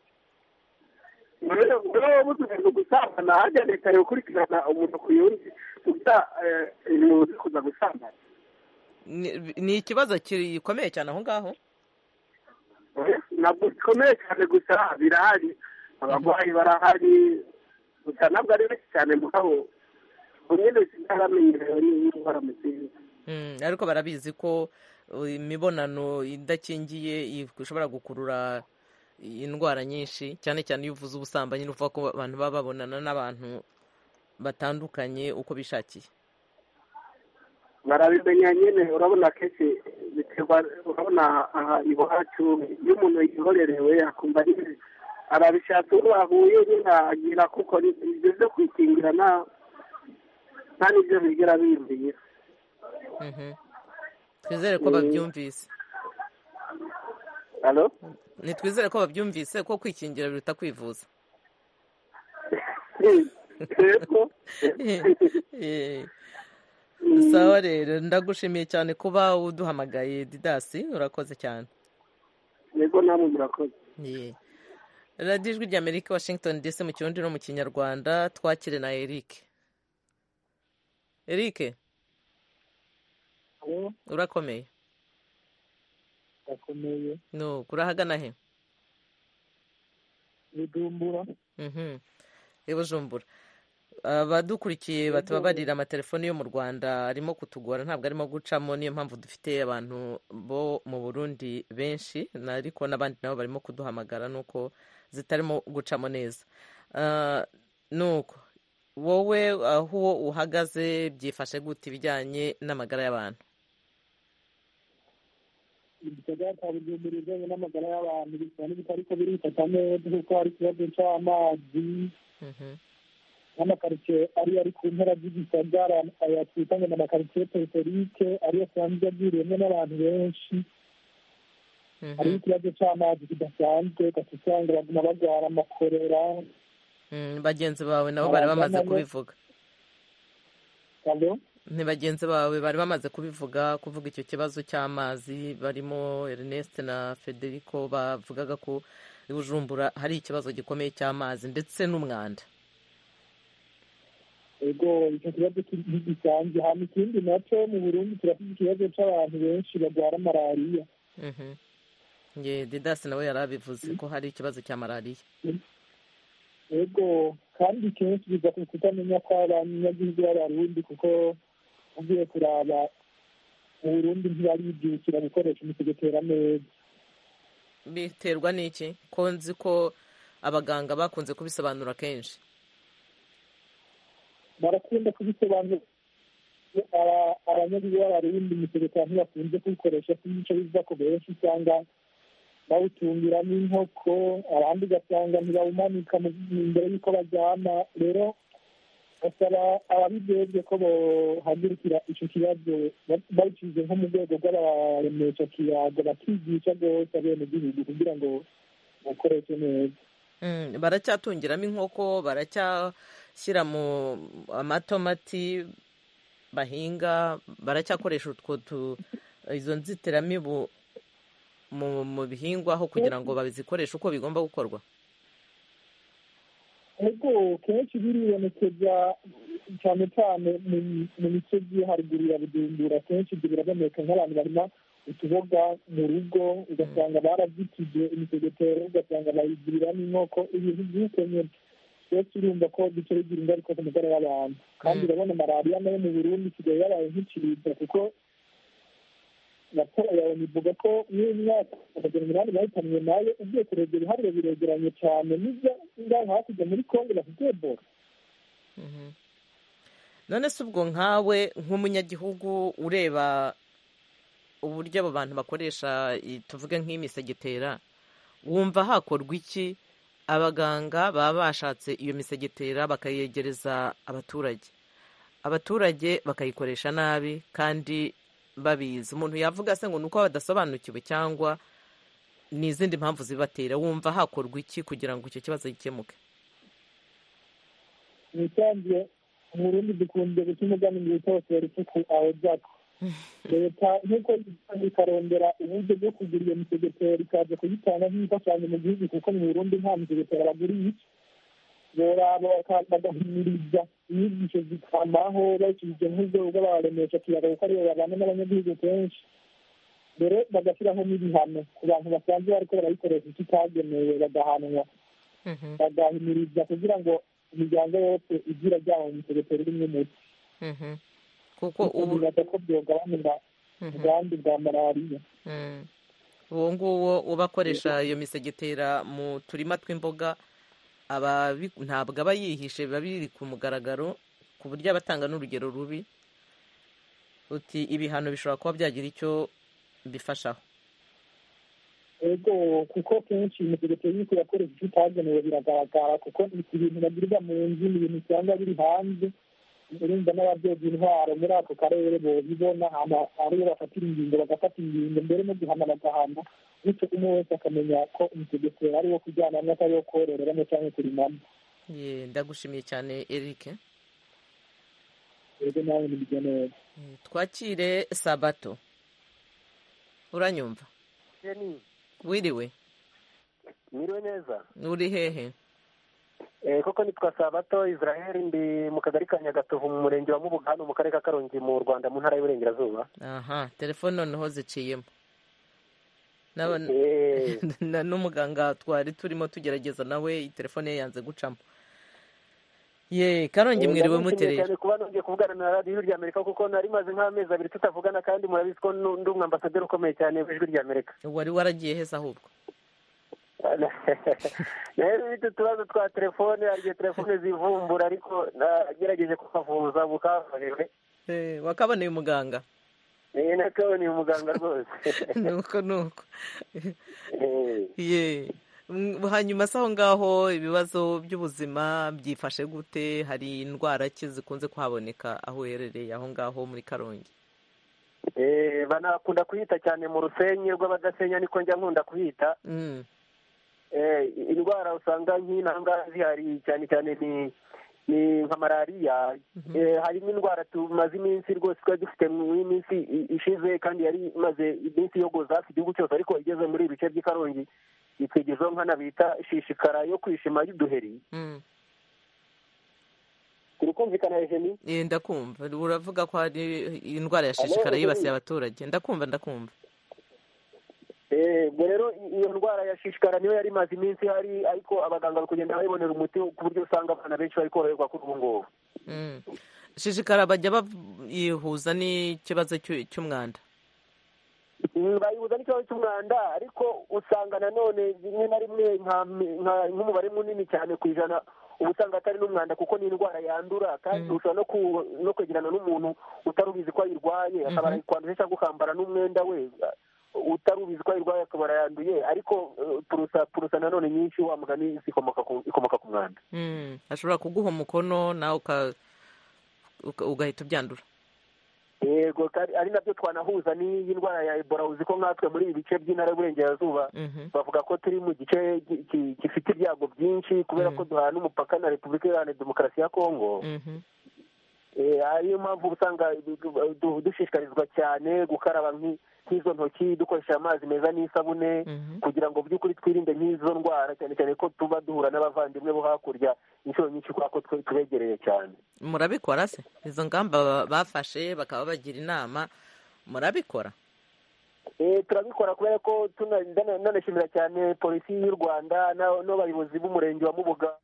rero butuze gusambana hajya leta yokurikirana umuntu ku yundi kugira impunzi kuza gusambana ni ikibazo gikomeye cyane aho ngaho ntabwo gikomeye cyane gusa birahari abarwayi barahari gusa ntabwo ari benshi cyane mugabo nyine sitaramenyerewe n'indwara muzinzi ariko barabizi ko imibonano idakingiye ishobora gukurura indwara nyinshi cyane cyane iyo uvuze ubusambanyi n'uvuga ko abantu baba babonana n'abantu batandukanye uko bishakiye barabimenya nyine urabona kenshi biterwa urabona aha iwacu iyo umuntu yihorerewe akumva nyine arabishatse uwo ahuye nyine agira kuko ibyo byo kwikingira nta n'ibyo bigera biyumvira twizere ko babyumvise ntitwizere ko babyumvise ko kwikingira biruta kwivuza sawa rero ndagushimiye cyane kuba uduhamagaye didasi urakoze cyane yego namwe murakoze radiyo ijwi ry'amerika washington dc mu kirundi no mu kinyarwanda twakire na eric eric urakomeye urakomeye no kurahagana he bujumbura i bujumbura abadukurikiye batubabarira amatelefoni yo mu rwanda arimo kutugora ntabwo arimo gucamo niyo mpamvu dufite abantu bo mu burundi benshi ariko n'abandi nabo barimo kuduhamagara nuko zitarimo gucamo neza nuko wowe aho uhagaze byifashe gute ibijyanye n'amagara y'abantu igisagara cya bujumbura ibijyanye n'amagara y'abantu bisa n'ibitariko birifata neza kuko hari ikibazo cy'amazi n'amakaritsiye ariyo ari ku mpera z'igisagara aya twita ngo ni amakaritsiye periferike ariyo asanzwe agwiriyemo n'abantu benshi hariho ikibazo cy'amazi kidasanzwe ugahita usanga baguma barwara amakorera bagenzi bawe nabo bari bamaze kubivuga ni bagenzi bawe bari bamaze kubivuga kuvuga icyo kibazo cy'amazi barimo Ernest na Federico bavugaga ko i Bujumbura hari ikibazo gikomeye cy'amazi ndetse n'umwanda ego icyo kibazo gisanzwe hano ikindi nacyo mu Burundi turafite ikibazo cy'abantu benshi barwara malariya ye Didasi nawe yari abivuze ko hari ikibazo cya malariya ego kandi kenshi biza ku kutamenya ko abanyagihugu b'abarundi kuko ugiye kuraba mu burundi ntibaribyukira gukoresha imisegetera neza. biterwa n'iki ko nzi ko abaganga bakunze kubisobanura kenshi? barakunda kubisobanura abanyagihugu b'abarundi imisegetera ntibakunze kubikoresha kuko biva ku benshi usanga bawutungiramo inkoko, abandi ugasanga ntibawumanika imbere y'uko baryama. rero basaba ababijejwe ko bohagurukira icyo kibazo babicize nko mu rwego rw'abaremesha kiyago bakigisha rwose abenegihugu kugira ngo bakoreshe neza. baracyatungiramo inkoko, baracyashyira mu amatomati bahinga, baracyakoresha utwo izo nzitiramibu mu bihingwa aho kugira ngo babizikoreshe uko bigomba gukorwa. ego kenshi biribonekeza cyane cyane mu misozi yo haruguru ya Bujumbura. kenshi ibyo biraboneka nk'abantu barima utuboga mu rugo ugasanga barazitije imisegetero, ugasanga bayigirira n'inkoko, ibintu by'ukenye byose urumva ko bica bigira ingaruka ku mugore w'abantu. kandi urabona malariya nayo mu Burundi isigaye yabaye nk'icibwa kuko raporo yawe ivuga ko n'imyaka amajana umunani bahitanwe nayo ugiye kurebera ibiharuro biregeranye cyane n'ibyo ngaho hakurya muri Kongo bafite Ebola. none se ubwo nkawe nk'umunyagihugu ureba uburyo abo bantu bakoresha tuvuge nk'imisegetera, wumva hakorwa iki? abaganga baba bashatse iyo misegetera bakayegereza abaturage, abaturage bakayikoresha nabi kandi babizi. umuntu yavuga se ngo ni uko badasobanukiwe cyangwa ni izindi mpamvu zibatera? wumva hakorwa iki kugira ngo icyo kibazo gikemuke? nisanzwe mu Burundi dukunze guca umugani ngo utosera isuku aho jako. leta nk'uko ikarondera uburyo bwo kugura iyo misegetera ikaza kuyitanga nk'imfashanyo mu gihugu kuko mu Burundi nta misegetera baguriye, boraba bagahimiriza inyigisho zikamaho bakije nk'urwego rw'abaremesha kiyago kuko aribo babana n'abanyagihugu kenshi. mbere bagashyiraho n'ibihano ku bantu basanzwe bariko barayikoresha ikitagenewe bagahanwa. bagahimiriza kugira ngo imiryango yose igira ryabo mu misegetero rimwe muti kuko ubu ko byogabanira ubwandu bwa malariya. uwo nguwo uba akoresha iyo misegetera mu turima tw'imboga ntabwo aba yihishe, biba biri ku mugaragaro ku buryo abatanga n'urugero rubi. uti ibihano bishobora kuba byagira icyo bifashaho. ego kuko kenshi imisegetero y'uko yakoresha icyo itagenewe biragaragara kuko ibintu bagirirwa mu nzu ni ibintu usanga biri hanze. urumva n'ababyeyi intwaro muri ako karere bobibona ariyo bafatira ingingo bagafata ingingo mbere no guhana bagahana, bityo umwe wese akamenya ko umusegetero ari wo kujyanamo atari wo kororeramo cyangwa kurimamo. ndagushimiye cyane Eric. ego nawe nibyo neza. twakire Sabato, uranyumva? wiriwe? mwiriwe neza. uri hehe? koko nitwa Sabato Israel, ndi mu kagari ka Nyagatovu mu murenge wa Mubuga hano mu karere ka Karongi mu Rwanda mu ntara y'Iburengerazuba. aha telefone noneho ziciyemo n'umuganga twari turimo tugerageza nawe telefone ye yanze gucamo. ye Karongi mwiriwe mutereye cyane kuba nongeye kuvugana na radiyo y'Ijwi ry'Amerika kuko nari maze nk'amezi abiri tutavugana kandi murabizi ko ndi umwambasaderi ukomeye cyane w'Ijwi ry'Amerika. wari waragiye heza ahubwo? rero bita utubazo twa telefone, hari igihe telefone zivumbura ariko nagerageje kukavuza bukaboneye. wakaboneye umuganga? nakaboneye umuganga rwose. nuko nuko ye hanyuma se aho ngaho ibibazo by'ubuzima byifashe gute? hari indwara ki zikunze kuhaboneka aho uherereye aho ngaho muri Karongi? banakunda kuyita cyane mu rusenyi rw'abadasenya, niko njya nkunda kuyita. indwara usanga nk'intanga zihari cyane cyane ni ni nka malariya. harimo indwara tumaze iminsi rwose twari dufite mu minsi ishize kandi yari imaze iminsi yogoza hafi igihugu cyose, ariko igeze muri ibice by'i Karongi itwigezeho nkana bita shishikara yo kwishima y'uduheri. turi kumvikana Eugenie? ndakumva. uravuga ko hari indwara ya shishikara yibasiye abaturage? ndakumva ndakumva. ubwo rero iyo ndwara ya shishikara niyo yari imaze iminsi ihari ariko abaganga bari kugenda bayibonera umuti ku buryo usanga abana benshi bari koroherwa kuri ubu ngubu. shishikara bajya bayihuza n'ikibazo cy'umwanda? bayihuza n'ikibazo cy'umwanda ariko usanga nanone rimwe na rimwe nk'umubare munini cyane ku ijana uba usanga atari n'umwanda kuko ni indwara yandura kandi ushobora no kwegerana n'umuntu utari ubizi ko ayirwaye akaba arayikwanduye cyangwa ukambara n'umwenda we utari ubizi ko ayirwaye akaba arayanduye ariko purusa purusa nanone nyinshi wa mugani ikomoka ku mwanda. ashobora kuguha umukono nawe ugahita ubyandura. yego ari nabyo twanahuza n'iyi ndwara ya ebola. uzi ko nkatwe muri ibi bice by'intara y'uburengerazuba bavuga ko turi mu gice gifite ibyago byinshi kubera ko duhana umupaka na repubulika iharanira demokarasi ya kongo. ariyo mpamvu usanga dushishikarizwa cyane gukaraba nk'izo ntoki dukoresha amazi meza n'isabune kugira ngo by'ukuri twirinde nk'izo ndwara cyane cyane ko tuba duhura n'abavandimwe bo hakurya inshuro nyinshi kubera ko tubegereye cyane. murabikora se izo ngamba bafashe bakaba bagira inama murabikora? turabikora kubera ko nanashimira cyane polisi y'u Rwanda n'abayobozi b'umurenge wa Mubuga.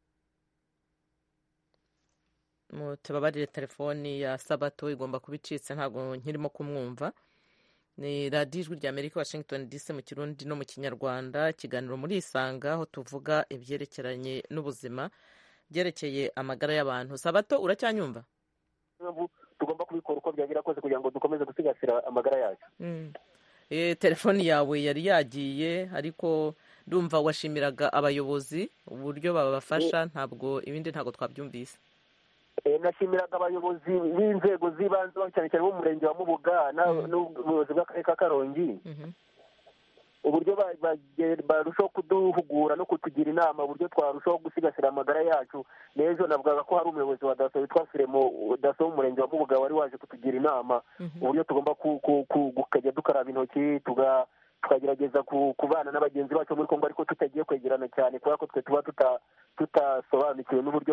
tubabarire telefoni ya Sabato igomba kuba icitse ntabwo nkirimo kumwumva. ni radiyo ijwi rya Amerika Washington D C mu kirundi no mu kinyarwanda, ikiganiro muri Isanga aho tuvuga ibyerekeranye n'ubuzima byerekeye amagara y'abantu. Sabato uracyanyumva? tugomba kubikora uko byagira kose kugira ngo dukomeze gusigasira amagara yacu. telefoni yawe yari yagiye ariko ndumva washimiraga abayobozi uburyo babafasha, ntabwo ibindi ntabwo twabyumvise. nashimiraga abayobozi b'inzego z'ibanze cyane cyane b'umurenge wa Mubuga n'ubuyobozi bw'akarere ka Karongi uburyo barushaho kuduhugura no kutugira inama uburyo twarushaho gusigasira amagara yacu. n'ejo navugaga ko hari umuyobozi wa daso witwa Firemo daso w'umurenge wa Mubuga wari waje kutugira inama uburyo tugomba kujya dukaraba intoki tukagerageza kubana n'abagenzi bacu muri Kongo ariko tutagiye kwegerana cyane kubera ko twe tuba tutasobanukiwe n'uburyo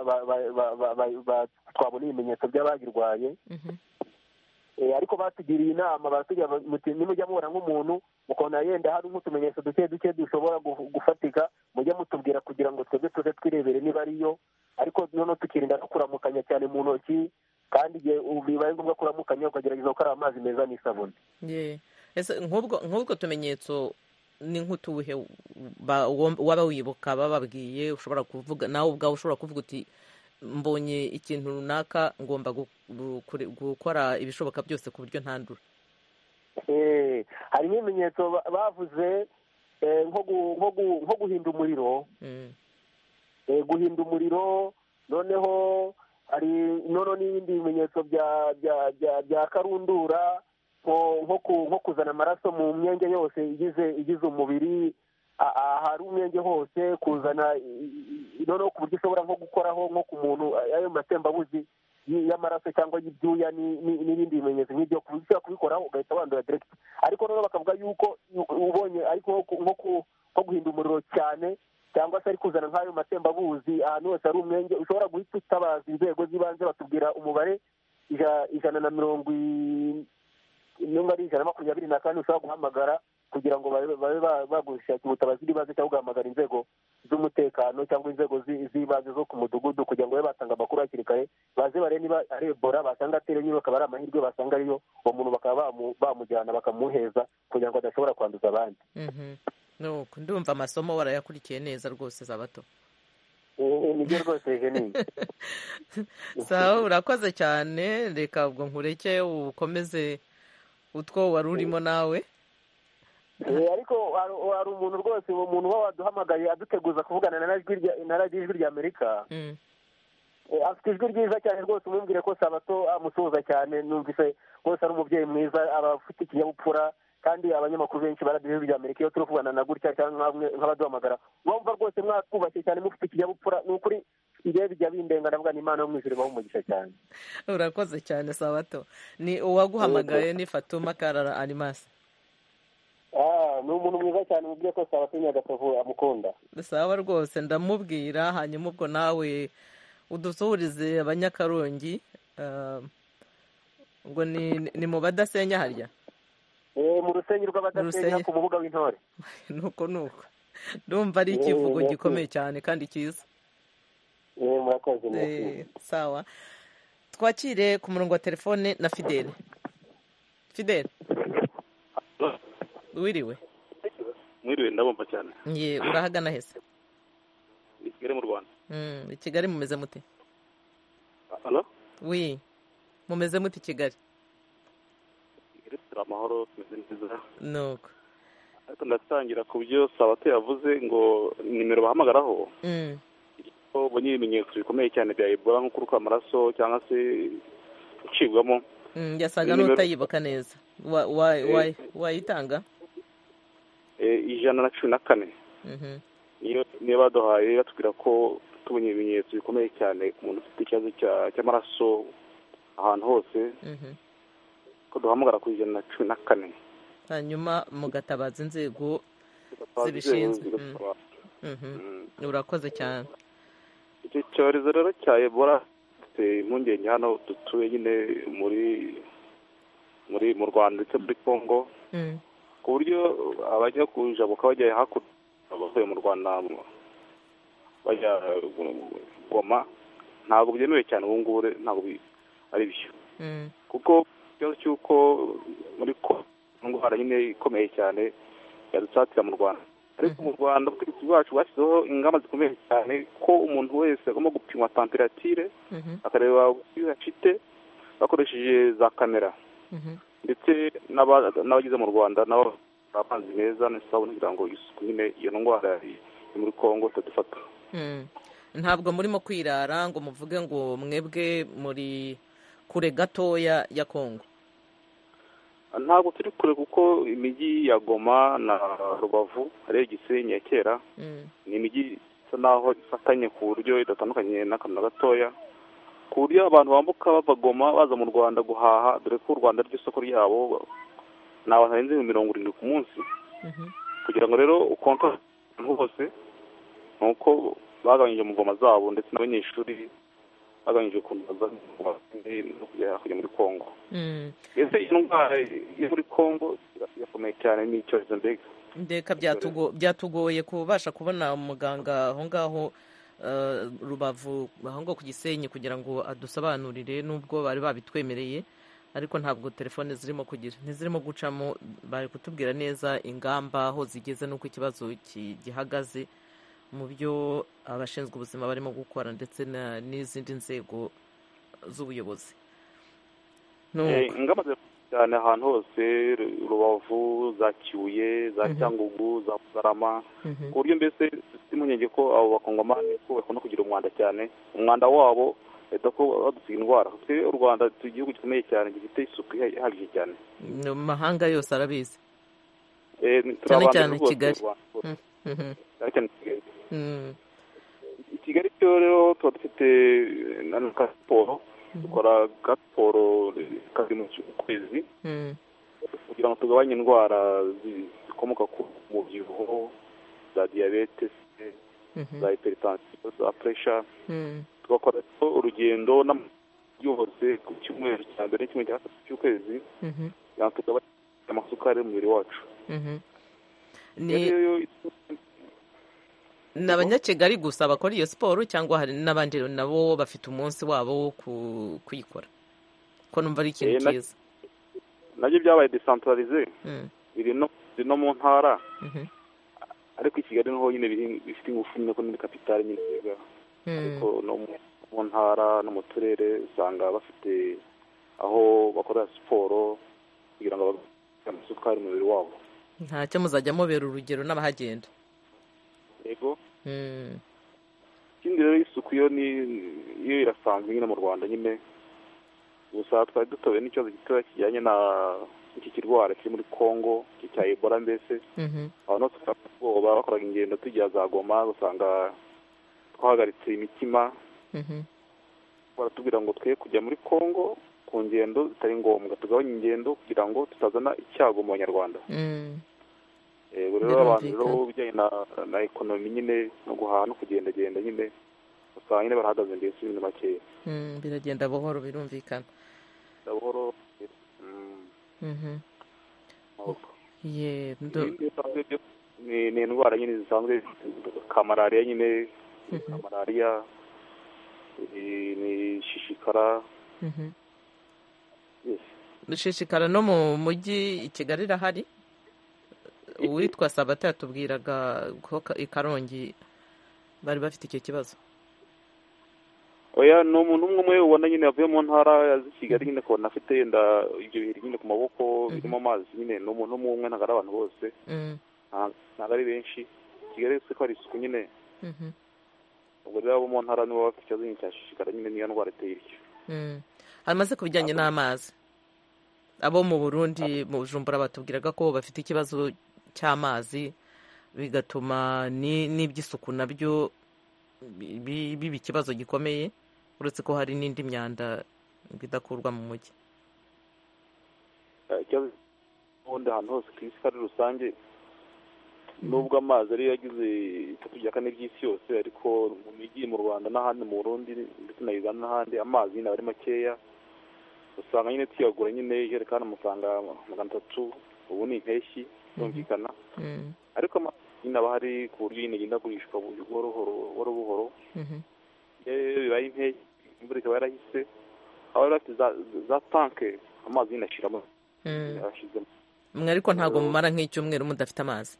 twabona ibimenyetso by'abagirwaye. ariko batugiriye inama batubwira nimujya mubona nk'umuntu mukabona yenda hari nk'utumenyetso duke duke dushobora gufatika mujye mutubwira kugira ngo twebwe tuze twirebere niba ariyo, ariko noneho tukirinda no kuramukanya cyane mu ntoki kandi igihe bibaye ngombwa kuramukanya ukagerageza gukaraba amazi meza n'isabune. nk'ubwo tumenyetso ni nk'utuhe waba wibuka bababwiye ushobora kuvuga nawe ubwawe ushobora kuvuga uti mbonye ikintu runaka ngomba gukora ibishoboka byose ku buryo ntandura? harimo ibimenyetso bavuze nko guhinda umuriro guhinda umuriro noneho hari noneho n'ibindi bimenyetso bya karundura nko kuzana amaraso mu myenge yose igize umubiri ahari umwenge hose kuzana noneho ku buryo ushobora nko gukoraho nko ku muntu ayo matembabuzi y'amaraso cyangwa y'ibyuya n'ibindi bimenyetso nk'ibyo ku buryo ushobora kubikoraho ugahita wandura direct. ariko noneho bakavuga yuko ubonye ariko nko guhinda umuriro cyane cyangwa se ari kuzana nk'ayo matembabuzi ahantu hose hari umwenge ushobora guhita utabaza inzego z'ibanze batubwira umubare ijana na mirongo niba ari ijana na makumyabiri na kane ushobora guhamagara kugira ngo babe bagushakira ubutabazi bw'ibanze cyangwa ugahamagara inzego z'umutekano cyangwa inzego z'ibanze zo ku mudugudu kugira ngo babe batanga amakuru hakiri kare baze barebe niba ari ebola basanga atari niba akaba ari amahirwe basanga ariyo uwo muntu bakaba bamujyana bakamuheza kugira ngo adashobora kwanduza abandi. ndumva amasomo warayakurikiye neza rwose Sabato. nibyo rwose jeni. sawa urakoze cyane, reka ubwo nkureke ukomeze utwo wari urimo nawe. ariko hari umuntu rwose uwo muntu uba waduhamagaye aduteguza kuvugana na radiyo ijwi rya Amerika afite ijwi ryiza cyane rwose umubwire ko Sabato amusuhuza cyane. numvise rwose ari umubyeyi mwiza aba afite ikinyabupfura kandi abanyamakuru benshi ba radiyo ijwi rya Amerika iyo turi kuvugana na gutya cyangwa nk'abaduhamagara bumva rwose mwatwubashye cyane mufite ikinyabupfura. ni ukuri ibihe bijya bindenga ndavuga ni Imana yo mu ijuru ibaha umugisha cyane. urakoze cyane Sabato. ni uwaguhamagaye ni Fatuma Karara Animasi. ni umuntu mwiza cyane mubwiye ko Sabato Nyagasovu amukunda. sawa rwose ndamubwira hanyuma ubwo nawe udusuhurize abanyakarongi. ubwo ni mu badasenya harya? mu rusenyi rw'abadasenya ku mubuga w'intore. nuko nuko ndumva ari ikivugo gikomeye cyane kandi cyiza. murakoze. Sawa, twakire ku murongo wa telefone na Fidele. Fidele, wiriwe? Mwiriwe, ndabumva cyane. Ye, urahagana hese? I Kigali mu Rwanda. Mm, i Kigali mumeze mute? Halo? Oui. Mumeze mute i Kigali? Kigali turi amahoro, tumeze neza. Nuko. Ariko ndatangira ku byo Sabato yavuze ngo nimero bahamagaraho. Mm. Ko bonye ibimenyetso bikomeye cyane bya Ebola nko kuruka amaraso cyangwa se ucibwamo. Mm, yasaga n'utayibuka neza. Wa wa wa wayitanga? Eh, ijana na cumi na kane. Mhm. Niyo niyo baduhaye batubwira ko tubonye ibimenyetso bikomeye cyane ku muntu ufite ikibazo cy'amaraso ahantu hose. Mhm. Ko duhamagara ku ijana na cumi na kane. Hanyuma mugatabaza inzego zibishinzwe. Mhm. Urakoze cyane. Icyo cyorezo rero cya Ebola gifite impungenge hano dutuye nyine muri muri mu Rwanda ndetse muri Congo. Mm. Ku buryo abajya kujabuka bajya hakurya bavuye mu Rwanda bajya Goma ntabwo byemewe cyane ubu ngubu ntabwo ari byo. Mm. Kuko ikibazo cy'uko muri indwara nyine ikomeye cyane yadusatira mu Rwanda. Ariko mu Rwanda ubutegetsi bwacu bwashyizeho ingamba zikomeye cyane ko umuntu wese agomba gupimwa temperature akareba uko afite bakoresheje za kamera. Ndetse n'abagize mu Rwanda nabo amazi meza n'isabune kugira ngo isuku nyine iyo ndwara muri Congo itadufata. Ntabwo murimo kwirara ngo muvuge ngo mwebwe muri kure gatoya ya Congo? Ntabwo turi kure kuko imijyi ya Goma na Rubavu ari Gisenyi ya kera ni imijyi isa naho ifatanye ku buryo idatandukanye n'akantu gatoya, ku buryo abantu bambuka bava Goma baza mu Rwanda guhaha, dore ko u Rwanda ry'isoko ryabo ni abantu barenze mirongo irindwi ku munsi. Kugira ngo rero ukontorore ahantu hose ni uko bagabanyije mu ngoma zabo ndetse n'abanyeshuri bagabanyije ukuntu baza no kujya muri Congo. Ese iyi ndwara yo muri Congo irakomeye cyane, ni icyorezo mbega. Ndeka byatugoye kubasha kubona umuganga aho ngaho Rubavu aho ngo ku Gisenyi kugira ngo adusobanurire, nubwo bari babitwemereye ariko ntabwo telefone zirimo kugira ntizirimo gucamo. Bari kutubwira neza ingamba aho zigeze n'uko ikibazo gihagaze mu byo abashinzwe ubuzima barimo gukora ndetse n'izindi nzego z'ubuyobozi. Ingamba cyane ahantu hose, Rubavu, za Kibuye, za Cyangugu, za Bugarama, ku buryo mbese dufite impungenge ko abo bakongomani ko bakunda kugira umwanda cyane, umwanda wabo leta ko badusiga indwara. Twe u Rwanda turi igihugu gikomeye cyane gifite isuku ihagije cyane, mu mahanga yose arabizi, cyane cyane Kigali. I Kigali cyo rero tuba dufite na siporo, dukora siporo kabiri mu kwezi kugira ngo tugabanye indwara zikomoka ku mubyibuho, za diyabete, za hypertension, za pressure. Tugakora urugendo yose ku cyumweru cya mbere n'ikimwe cya gatatu cy'ukwezi kugira ngo tugabanye amasukari mu mubiri wacu. Ni abanyakigali gusa bakora iyo siporo cyangwa hari n'abandi nabo bafite umunsi wabo wo kuyikora? Ko numva ari ikintu cyiza. Nabyo byabaye decentralize, biri no mu ntara, ariko i Kigali niho nyine bifite ingufu nyine ko ni kapitali nyine biga, ariko no mu ntara no mu turere usanga bafite aho bakora siporo kugira ngo bagabanye amasukari mu mubiri wabo. Ntacyo muzajya mubera urugero n'abahagenda. Yego. Ikindi rero isuku yo ni iyo irasanzwe nyine mu Rwanda nyine, gusa twari dutowe n'ikibazo gitoya kijyanye na iki kirwara kiri muri Congo cya Ebola. Mbese abantu bafite ubwoba, bakoraga ingendo tujya za Goma, usanga twahagaritse imitima, baratubwira ngo twe kujya muri Congo ku ngendo zitari ngombwa, tugabanye ingendo kugira ngo tutazana icyago mu Banyarwanda. Yego rero abantu rero bijyanye na ekonomi nyine no guhaha no kugendagenda nyine usanga nyine barahagaze mbese ibintu makeya. Biragenda buhoro, birumvikana. Buhoro. ye ni indwara nyine zisanzwe ka malariya nyine ka malariya ni shishikara. shishikara no mu mujyi i Kigali irahari. Uwitwa Sabata yatubwiraga ko i Karongi bari bafite icyo kibazo. Oya, ni umuntu umwe ubona nyine yavuye mu ntara ya Kigali nyine kubona afite yenda ibyo biheri nyine ku maboko birimo amazi nyine ni umuntu umwe ntabwo ari abantu bose ntabwo ari benshi. Kigali se ko ari isuku nyine ubwo rero abo mu ntara nibo bafite ikibazo nyine cyashishikara nyine niyo ndwara iteye ityo. Hamaze ku bijyanye n'amazi, abo mu Burundi mu Bujumbura batubwiraga ko bafite ikibazo cy'amazi bigatuma n'iby'isuku nabyo biba ikibazo gikomeye, uretse ko hari n'indi myanda idakurwa mu mujyi. ubundi ahantu hose ku isi ari rusange nubwo amazi ariyo yagize itatu bya kane by'isi yose, ariko mu mijyi mu Rwanda n'ahandi mu Burundi ndetse na Uganda n'ahandi amazi nyine ari makeya, usanga nyine tuyagura nyine ijerekani amafaranga magana atatu. Ubu ni impeshyi yumvikana, ariko nyine aba hari ku buryo nyine igenda agurishwa buhoro buhoro buhoro. iyo bibaye impeshyi imvura ikaba yarahise, aho bafite za tanke amazi nyine ashiramo yarashizemo. mwe ariko ntabwo mumara nk'icyumweru mudafite amazi?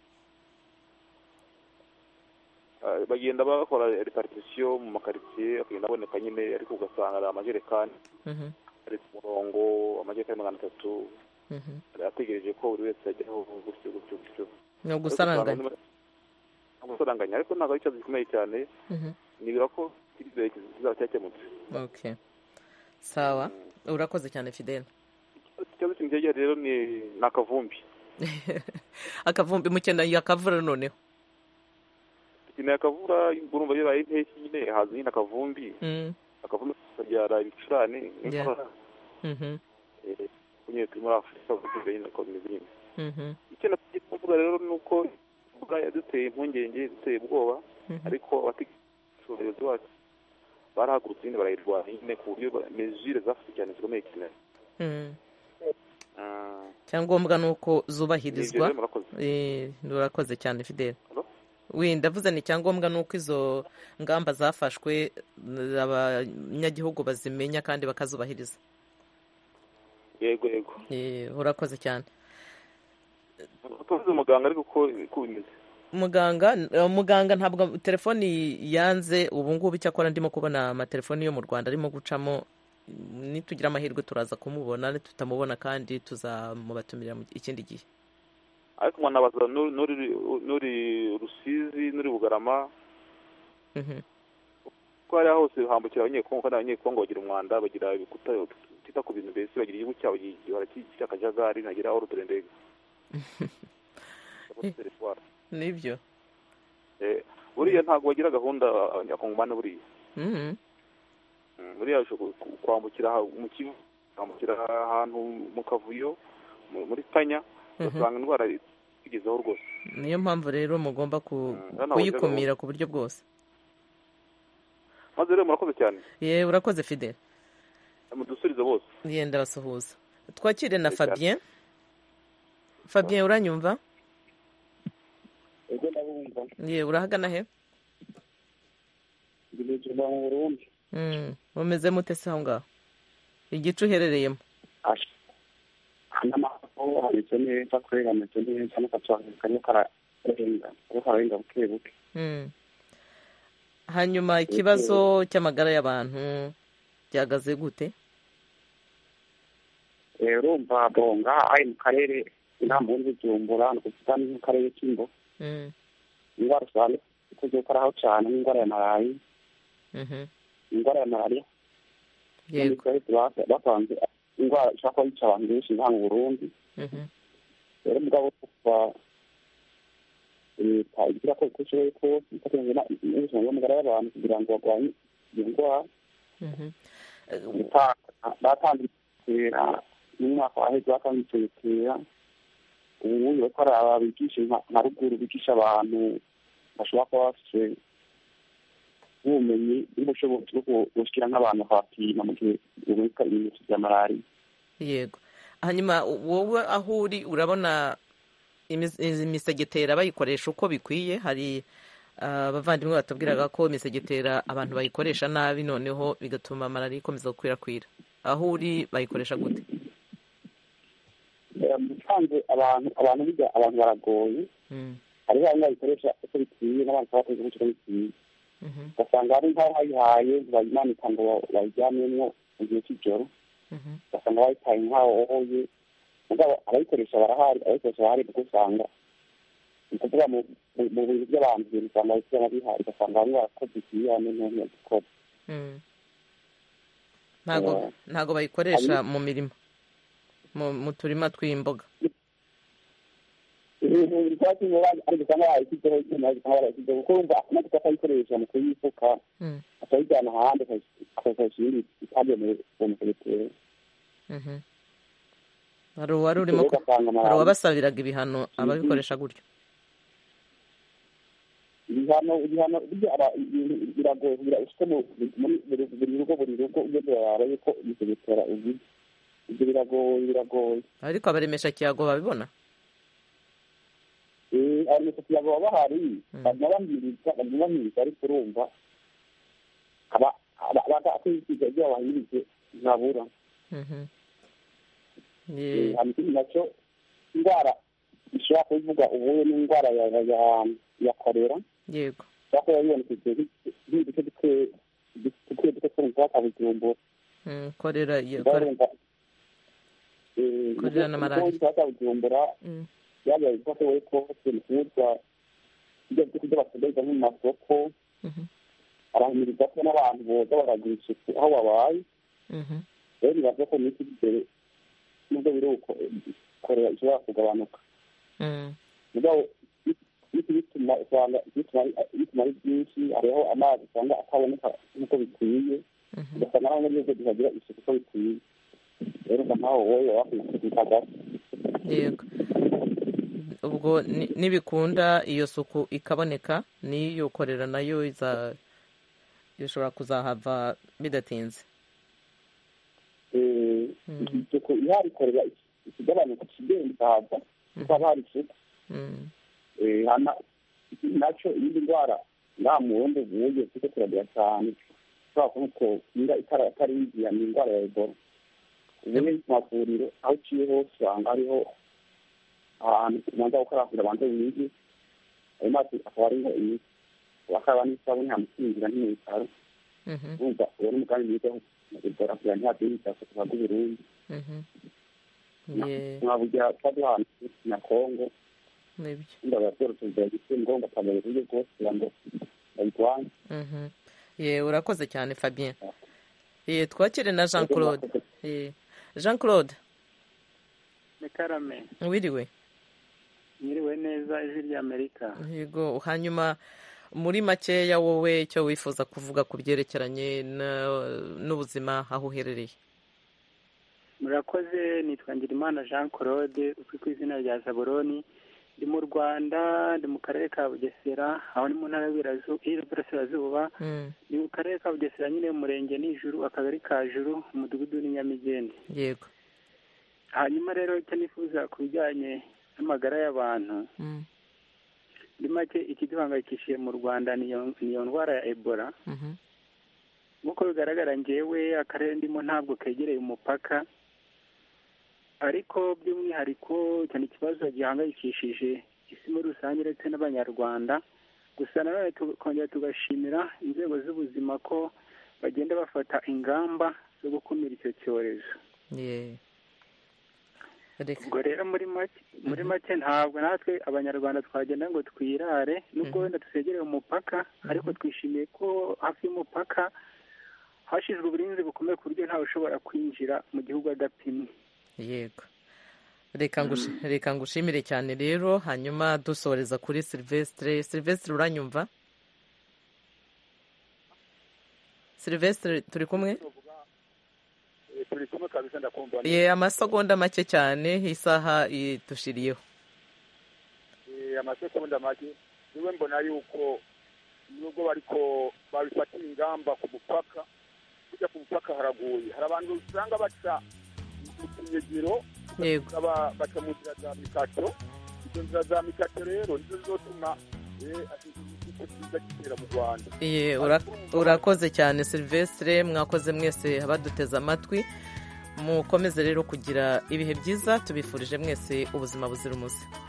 bagenda bakora repartition mu makaritsiye akagenda aboneka nyine, ariko ugasanga ari amajerekani ari ku murongo, amajerekani magana atatu ategereje ko buri wese ajyaho gutyo gutyo gutyo. ni ugusaranganya gusaranganya ariko ntabwo ari ikibazo gikomeye cyane, nibwira ko kizaba cyakemutse. Okay, sawa, urakoze cyane Fidele. Ikibazo cy'imigeri rero ni akavumbi. Akavumbi mukeneye akavura noneho. Dukeneye akavura, urumva iyo baye impeshyi nyine haza nyine akavumbi. Akavumbi kabyara ibicurane n'inkorora. Kunye turi muri Afurika kugira nyine ko bimeze nyine. Ikintu cy'imvura rero ni uko imvura yaduteye impungenge, duteye ubwoba, ariko abategetsi bacu barahagurutse nyine barayirwanya nyine ku buryo mesure zafite cyane zikomeye cyane. Cyangombwa ni uko zubahirizwa. Urakoze cyane Fidele. Wenda ndavuze ni cyangombwa ni uko izo ngamba zafashwe abanyagihugu bazimenya kandi bakazubahiriza. Yego yego. Urakoze cyane. Tuvuze muganga ariko uko bimeze. Muganga muganga ntabwo telefoni yanze ubu ngubu, icyakora ndimo kubona amatelefoni yo mu Rwanda arimo gucamo, nitugira amahirwe turaza kumubona, tutamubona kandi tuzamubatumira ikindi gihe. Ariko mwana baza nuri nuri Rusizi nuri Bugarama ko ari hose hambukira abanyekongo, kandi abanyekongo bagira umwanda, bagira ibikuta tita ku bintu bese, bagira igihugu cyabo gihora cy'akajagari, nagira aho ruturendega. Nibyo. Eh, buriya ntabwo bagira gahunda abanyakongomani buriya. Mhm. Buriya kwambukira mu Kivu, kwambukira ahantu mu Kavuyo, muri Kanya, usanga indwara igezeho rwose. Niyo mpamvu rero mugomba kuyikumira ku buryo bwose. Maze rero murakoze cyane. Ye, urakoze Fidele. Mudusurize bose. Yenda basuhuza. Twakire na Fabien. Fabien, uranyumva? Ego ndabumva. Ye, urahagana he? Ndibuka mu Burundi. Mm, umeze mute se aho ngaho? Igicu uherereyemo? Asha. Anamaho habitse neza kwera ameze neza n'akatwakanye kararenga. Ko kararenga buke buke. Mm. Hanyuma ikibazo cy'amagara y'abantu byagaze gute? Eh, urumva bonga ari mu karere intambo y'Ijumbura no kutani mu karere k'Imbo. Mm. Ingwara cyane kuzo karaho cyane ingwara ya malaria. Mhm. Ingwara ya malaria. Yego. Bapanze ingwara ishaka kwica abantu benshi nka mu Burundi. Mhm. Rero mugabo kwa eh tagira ko kushoboye ko itakenze na n'ubuzima bw'amagara y'abantu kugira ngo bagwanye iyo ndwara. Mhm. Batandukira n'umwaka waheze bakandukira ubu bakora abigisha nka ruguru bigisha abantu bashobora kuba bafite ubumenyi n'ubushobozi bwo gushyira nk'abantu bakapima mu gihe uboneka ibimenyetso bya malariya. Yego. Hanyuma wowe aho uri urabona imisegetera bayikoresha uko bikwiye. Hari abavandimwe batubwiraga ko imisegetera abantu bayikoresha nabi noneho bigatuma malariya ikomeza gukwirakwira. Aho uri bayikoresha gute? musanze abantu abantu bijya abantu baragoye hariho bamwe bayikoresha uko bikwiye n'abantu bakoresha uko bikwiye ugasanga hari nk'aho bayihaye bayimanika ngo bayijyanemo mu gihe cy'ijoro ugasanga bayitaye nk'aho ohoye mugabo abayikoresha barahari abayikoresha barahari kuko usanga ni ukuvuga mu bintu by'abantu ibintu usanga bisanga bihari ugasanga bamwe barakoze ikibi abandi ntibagikoze ntabwo bayikoresha mu mirima mu turima tw'imboga ariko usanga bayishyizeho icyuma usanga barayishyizeho kuko wumva amaduka akayikoresha mu kuyifuka akayijyana ahandi akakoresha ibindi bitagenewe uwo musegeteri. hari uwari urimo hari uwabasabiraga ibihano ababikoresha gutyo. ibihano ibihano biragoye usite buri rugo buri rugo ugeze wawe yuko umusegetera ugize ibyo biragoye biragoye ariko abaremesha kiyago babibona eh abaremesha kiyago baba bahari bamwamiriza bamwamiriza ariko urumva aba aba akwiye ibyo abahirize nabura mhm eh amiti nacyo indwara ishobora kuvuga ubuye n'indwara ya ya ya korera yego cyako yabonekeye n'ibyo dukwe dukwe dukwe twumva kabujumbura mm korera iyo korera korera na malariya kabujumbura yabaye ko we ko cy'urwa ibyo byo basubira mu masoko mhm arahimiriza ko n'abantu boza baragurisha aho babaye mhm rero bibaza ko n'iki gihe nubwo biruko korera ishobora kugabanuka mhm mugabo bituma usanga bituma ari byinshi hariho amazi usanga ataboneka nk'uko bikwiye ugasanga naho n'ibyo bihagira isuku uko bikwiye rero nkaho wowe wakwitabwaho yego ubwo nibikunda iyo suku ikaboneka niyo korera nayo iza ishobora kuzahava bidatinze eh isuku ihari korera ikigabanuka kigenda ikahava kuko hari isuku eh hana nacho iyi ndwara nta murundi buye kuko turagira cyane twako ko inda itara atari inzira ni indwara ya Ebola ubuye mavuriro aho ciye hose usanga hariho ahantu umanza gukarabira abantu bindi ayo mazi akaba ariho iyi wakaba n'isabune hamukingira n'ibitaro umva ubona umugambi mwiza Ebola kugira ntihabinda kuva ku Burundi mwabugira twaduhana na Kongo nibyo ndabatoro tuzagiye ngombwa kamere byo bwose ngo ayitwanye mhm ye urakoze cyane Fabien ye twakire na Jean Claude eh Jean Claude Mekarame wiriwe nyiriwe neza ijwi rya Amerika yego hanyuma muri makeya wowe icyo wifuza kuvuga ku byerekeranye n'ubuzima aho uherereye. Murakoze nitwa Ngirimana Jean Claude uzwi ku izina rya Zaboroni ndi mu Rwanda ndi mu karere ka Bugesera aho ni mu ntara y'Iburasirazuba ni mu karere ka Bugesera nyine mu murenge n'ijuru akagari ka Juru umudugudu ni Nyamigende yego hanyuma rero icyo nifuza ku bijyanye n'amagara y'abantu ndi make ikiduhangayikishije mu Rwanda niyo niyo ndwara ya Ebola nk'uko bigaragara njyewe akarere ndimo ntabwo kegereye umupaka ariko by'umwihariko cyane ikibazo gihangayikishije isi muri rusange ndetse n'abanyarwanda gusa nanone tukongera tugashimira inzego z'ubuzima ko bagenda bafata ingamba zo gukumira icyo cyorezo ubwo rero muri make muri make ntabwo natwe abanyarwanda twagenda ngo twirare nubwo wenda tusegereye umupaka ariko twishimiye ko hafi y'umupaka hashyizwe uburinzi bukomeye ku buryo ntawe ushobora kwinjira mu gihugu adapimwe yego reka ngushimire cyane rero hanyuma dusoreza kuri Silvestre Silvestre uranyumva Silvestre turi kumwe turi kumwe kabisa ndakumva ye amasegonda make cyane isaha itushiriyeho eh amasegonda make niwe mbona yuko nubwo bariko babifatiye ingamba ku mupaka kujya ku mupaka haraguye hari abantu usanga baca mu kinyegero yego baca mu nzira za mikato izo nzira za mikate rero nizo zizotuma icyo kiza gitera mu rwanda. Urakoze cyane Silvestre, mwakoze mwese abaduteze amatwi, mukomeze rero kugira ibihe byiza, tubifurije mwese ubuzima buzira umuze.